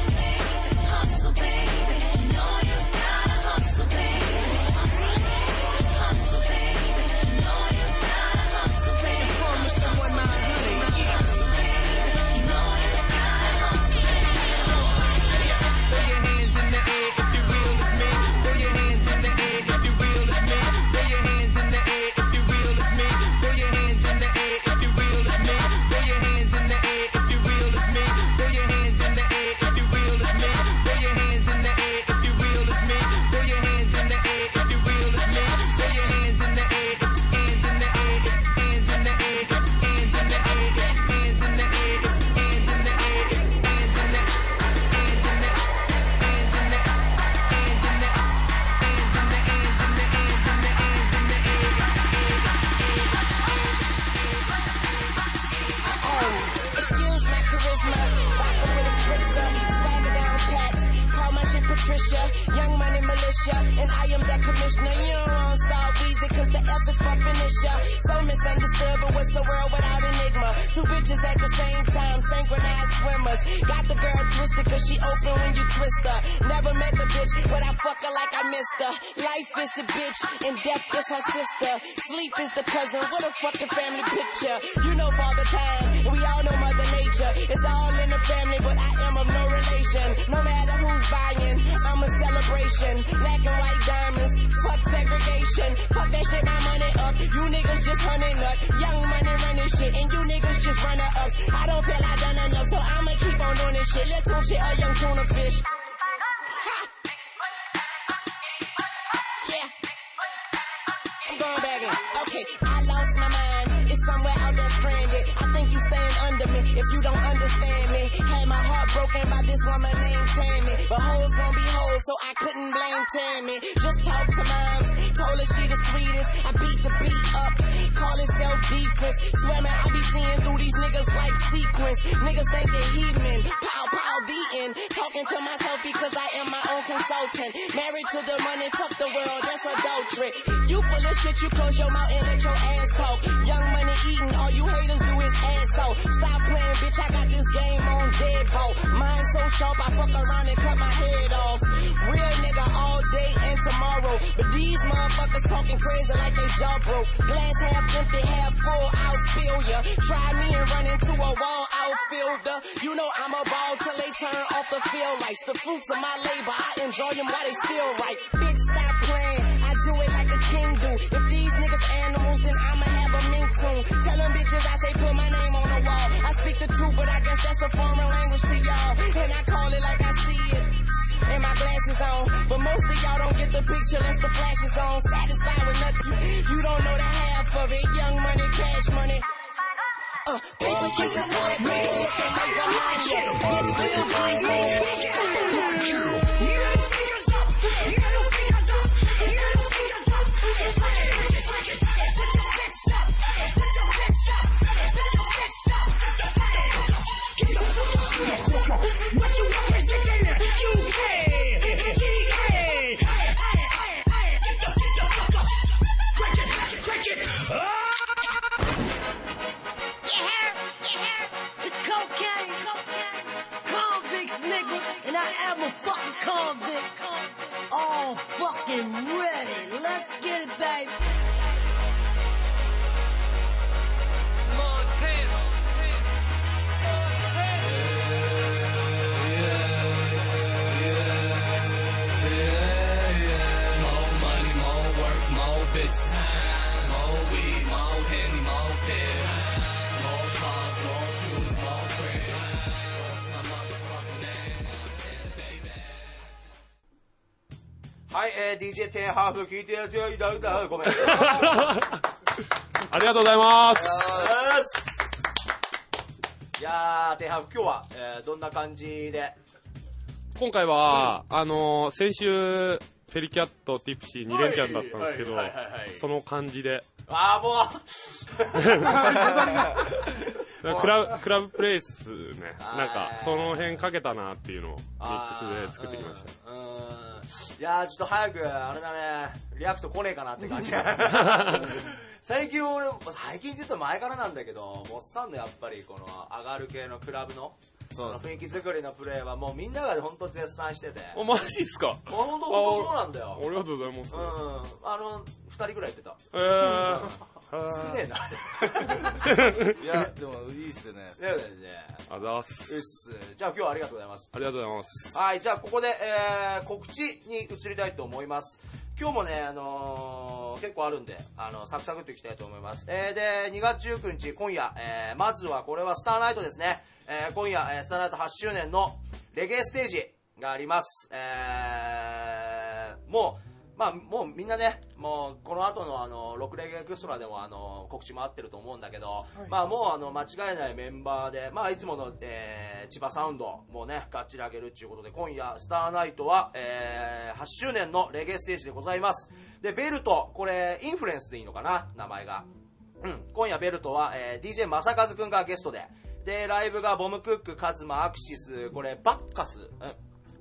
Patricia, young money militia, and I am that commissioner. You don't want style easy, cause the F is my finisher. So misunderstood, but what's the world without enigma? Two bitches at the same time, synchronized swimmers. Got the girl twisted, cause she open when you twist her. Never met the bitch, but I fuck her like I missed her. Life is a bitch, and death is her sister. Sleep is the cousin, what a fucking family picture. You know Father Time, and we all know Mother Nature. It's all in the family, but I am of no relation. No matter who's buying, I'm a celebration. Black and white diamonds, fuck segregation. Fuck that shit, my money up. You niggas just hunting up. Young money running shit, and you niggas just runner ups. I don't feel I done enough, so I'ma keep on doing this shit. Let's tune shit, a young tuna fish. Yeah. I'm going back in. Okay, I lost my mind. It's somewhere out there stranded. I think you staying under me if you don't understand me. Had my heart broken by this woman named Tammy. But hoes gon' be hoes, so I couldn't blame Tammy. Just talk to moms, told her she the sweetest. I beat the beat up, call it self-defense. Swear man, I be seeing through these niggas like sequence. Niggas think they heathen, pow pow the end. Talking to myself because I am my own consultant. Married to the money, fuck the world, that's adultery. You full of shit, you close your mouth and let your ass talk. Young money eating, all you haters do is ass out. Stop playing, bitch, I got this game on deadbolt. Mine so sharp, I fuck around and cut my head off. Real nigga all day and tomorrow. But these motherfuckers talking crazy like they jaw broke. Glass half empty, half full, I'll spill ya. Try me and run into a wall outfielder. You know I'm a ball till they turn off the field lights. The fruits of my labor, I enjoy them while they still right. Bitch, stop playing, I do it like a king do. If these niggas animals, then I'ma have a mink soon. Tell them bitches I say put my name on the wall. I speak the truth, but I guess that's a foreign language to y'all. And I call it like I see it. And my glasses on, but most of y'all don't get the picture unless the flash is on. Satisfied with nothing, you don't know the half of it. Young money, cash money. Uh, paper chase the flag, paper looking like behind you. Bitch, real G's, niggas, niggas, you. You got your fingers up, you got your fingers up, you got your fingers up. It's like it, it's like it, put your fists up, put your fists up, put your fists up. Keep your fists up. What you representing? You pay, G A. Crank it, crank it, ah! Fucking convict, all fucking ready. Let's get it, baby. Montana.
More money, more work, more bitches, more weed, more Henny, more pills, more cars, more shoes, more cribs.
はい、えー、ディージェー テンハーフ聞いてやつよ、いだいだ、ごめん。
ありがとうございます。
いやー、テンハーフ今日は、えー、どんな感じで？
今回は、うん、あのー、先週、フェリキャット、ティプシーに連チャンだったんですけど、その感じで。
あー、も
うクラブ、クラブプレイスね、なんか、その辺かけたなっていうのを、ミックスで作ってきました。
うんいやーちょっと早くあれだねリアクト来ねえかなって感じ最近俺最近って言うと前からなんだけどモッサンのやっぱりこの上がる系のクラブのその雰囲気作りのプレーはもうみんなが本当絶賛してて
マジっすか
本当本当そうなんだよ
ありがとうございます
うんあのふたりぐらい言ってた
えー少ねえないやでもいいっすよね
いやいやいや
あざーす
うっすじゃあ今日はありがとうございます
ありがとうございます
はいじゃあここで、えー、告知に移りたいと思います今日もね、あのー、結構あるんで、あの、サクサクっといきたいと思います。えー、で、にがつじゅうくにち、今夜、えー、まずはこれはスターナイトですね。えー、今夜、えー、スターナイトはちしゅうねんのレゲエステージがあります。えー、もう、まあ、もうみんなね、もうこの後のあの、ロックレゲエクストラでもあの、告知も合ってると思うんだけど、はい、まあもうあの、間違いないメンバーで、まあいつもの、えー、千葉サウンドもね、がっちり上げるっていうことで、今夜、スターナイトは、えー、はちしゅうねんのレゲエステージでございます。で、ベルト、これ、インフルエンスでいいのかな、名前が。うん、今夜ベルトは、えー、ディージェー 正和くんがゲストで、で、ライブがボムクック、カズマ、アクシス、これ、バッカス、バ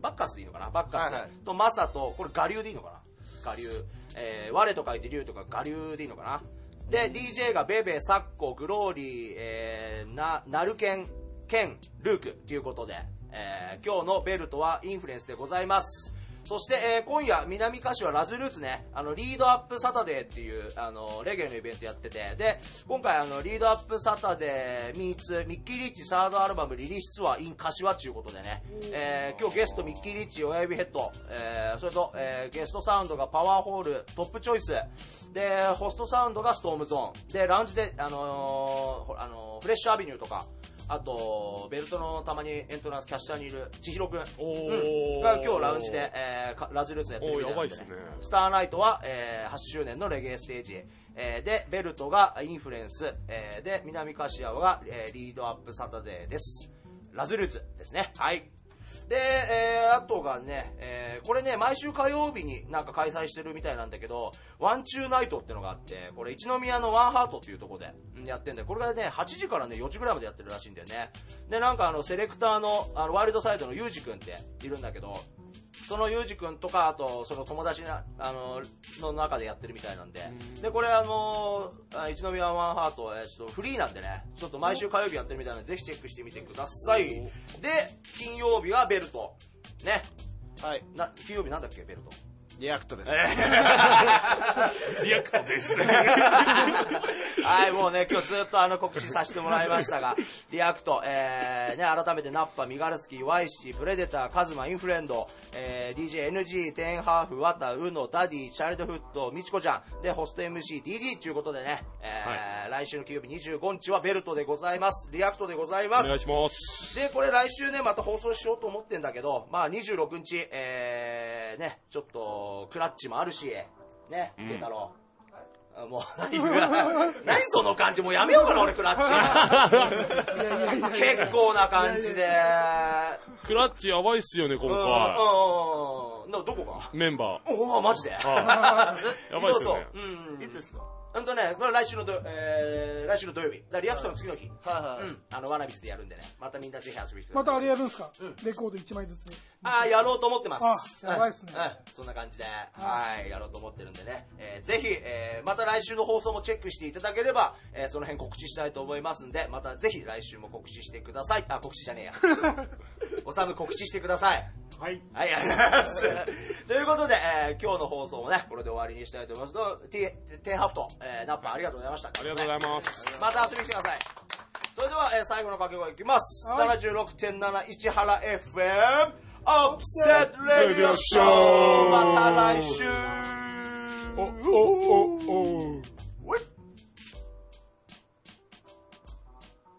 バッカスでいいのかな、バッカス、
はいはい、
とマサと、これ我流でいいのかな、我流、えー、我と書いて流とか我流でいいのかな。で ディージェー がベベ、サッコ、グローリー、えー、なナルケン、ケン、ルークということで、えー、今日のベルトはインフルエンスでございます。そして、えー、今夜南柏ラズルーツね、あのリードアップサタデーっていうあのレゲエのイベントやってて、で今回あのリードアップサタデーミーツミッキーリッチサードアルバムリリースツアー in 柏ということでね、えー、今日ゲストミッキーリッチ親指ヘッド、えー、それと、えー、ゲストサウンドがパワーホールトップチョイスで、ホストサウンドがストームゾーンで、ラウンジであのーあのー、フレッシュアビニューとか、あとベルトのたまにエントランスキャッシャーにいる千尋くん、うん、が今日ラウンジで、えー、ラズルーツやってるみたいなんで、ね、スターナイトは、えー、はちしゅうねんのレゲエステージ、えー、でベルトがインフルエンス、えー、で南柏が、えー、リードアップサタデーです。ラズルーツですね。はい。で、えー、あとがね、えー、これね、毎週火曜日になんか開催してるみたいなんだけど、ワンチューナイトってのがあって、これ一宮のワンハートっていうところでやってんだよ。これがね、はちじからね、よじぐらいまでやってるらしいんだよね。で、なんかあの、セレクターの、あの、ワイルドサイドのユージくんっているんだけど、そのユージくんとか、あと、その友達な、あの、の中でやってるみたいなんで、で、これあの、一宮ワンハート、えー、ちょっとフリーなんでね、ちょっと毎週火曜日やってるみたいなので、ぜひチェックしてみてください。で、金曜日はベルト。ね。はい。な、金曜日なんだっけ、ベルト。
リアクトです。
リアクトです。はい、もうね、今日ずっとあの告知させてもらいましたが、リアクト、えー、ね、改めてナッパ、ミガルスキー、ワイシー、プレデター、カズマ、インフレンド、えー、ディージェー、エヌジー、テンハーフ、ワタ、ウノ、ダディ、チャイルドフット、ミチコちゃん、で、ホスト エムシー、ディーディー ということでね、えー、はい、来週の金曜日にじゅうごにちはベルトでございます。リアクトでございます。
お願いします。
で、これ来週ね、また放送しようと思ってんだけど、まあにじゅうろくにち、えー、ね、ちょっと、クラッチもあるし、ね、ケイタロウ。もう何何その感じ、もうやめようかな俺クラッチ。結構な感じで。
クラッチやばいっすよね今回。うん
うん。どこが？
メンバー。
おおマジで。
やばいっすよね。
そうそう。うん。いつですか？ほんとね、これ来週の土、えー、来週の土曜日。だリアクトの次の日。はいはい。うん。あの、ワナビスでやるんでね。またみんなぜひ遊びに来てください。
またあれやるんですか？うん。レコードいちまいずつ。
ああ、やろうと思ってます。
あ、やばいっすね。
うん。そんな感じで、はい、やろうと思ってるんでね。えー、ぜひ、えー、また来週の放送もチェックしていただければ、えー、その辺告知したいと思いますんで、またぜひ来週も告知してください。あ、告知じゃねえや。おさむ告知してください。
はい。
はい、ありがとうございます。ということで、えー、今日の放送もね、これで終わりにしたいと思います。ティ、テンハプト、えー、ナッパありがとうございました。
ありがとうございます。
また遊びに来てください。それでは、えー、最後の掛け声いきます。ななじゅうろくてんなな 市原 エフエム アップセットレディオショー。また来週。
お、お、お。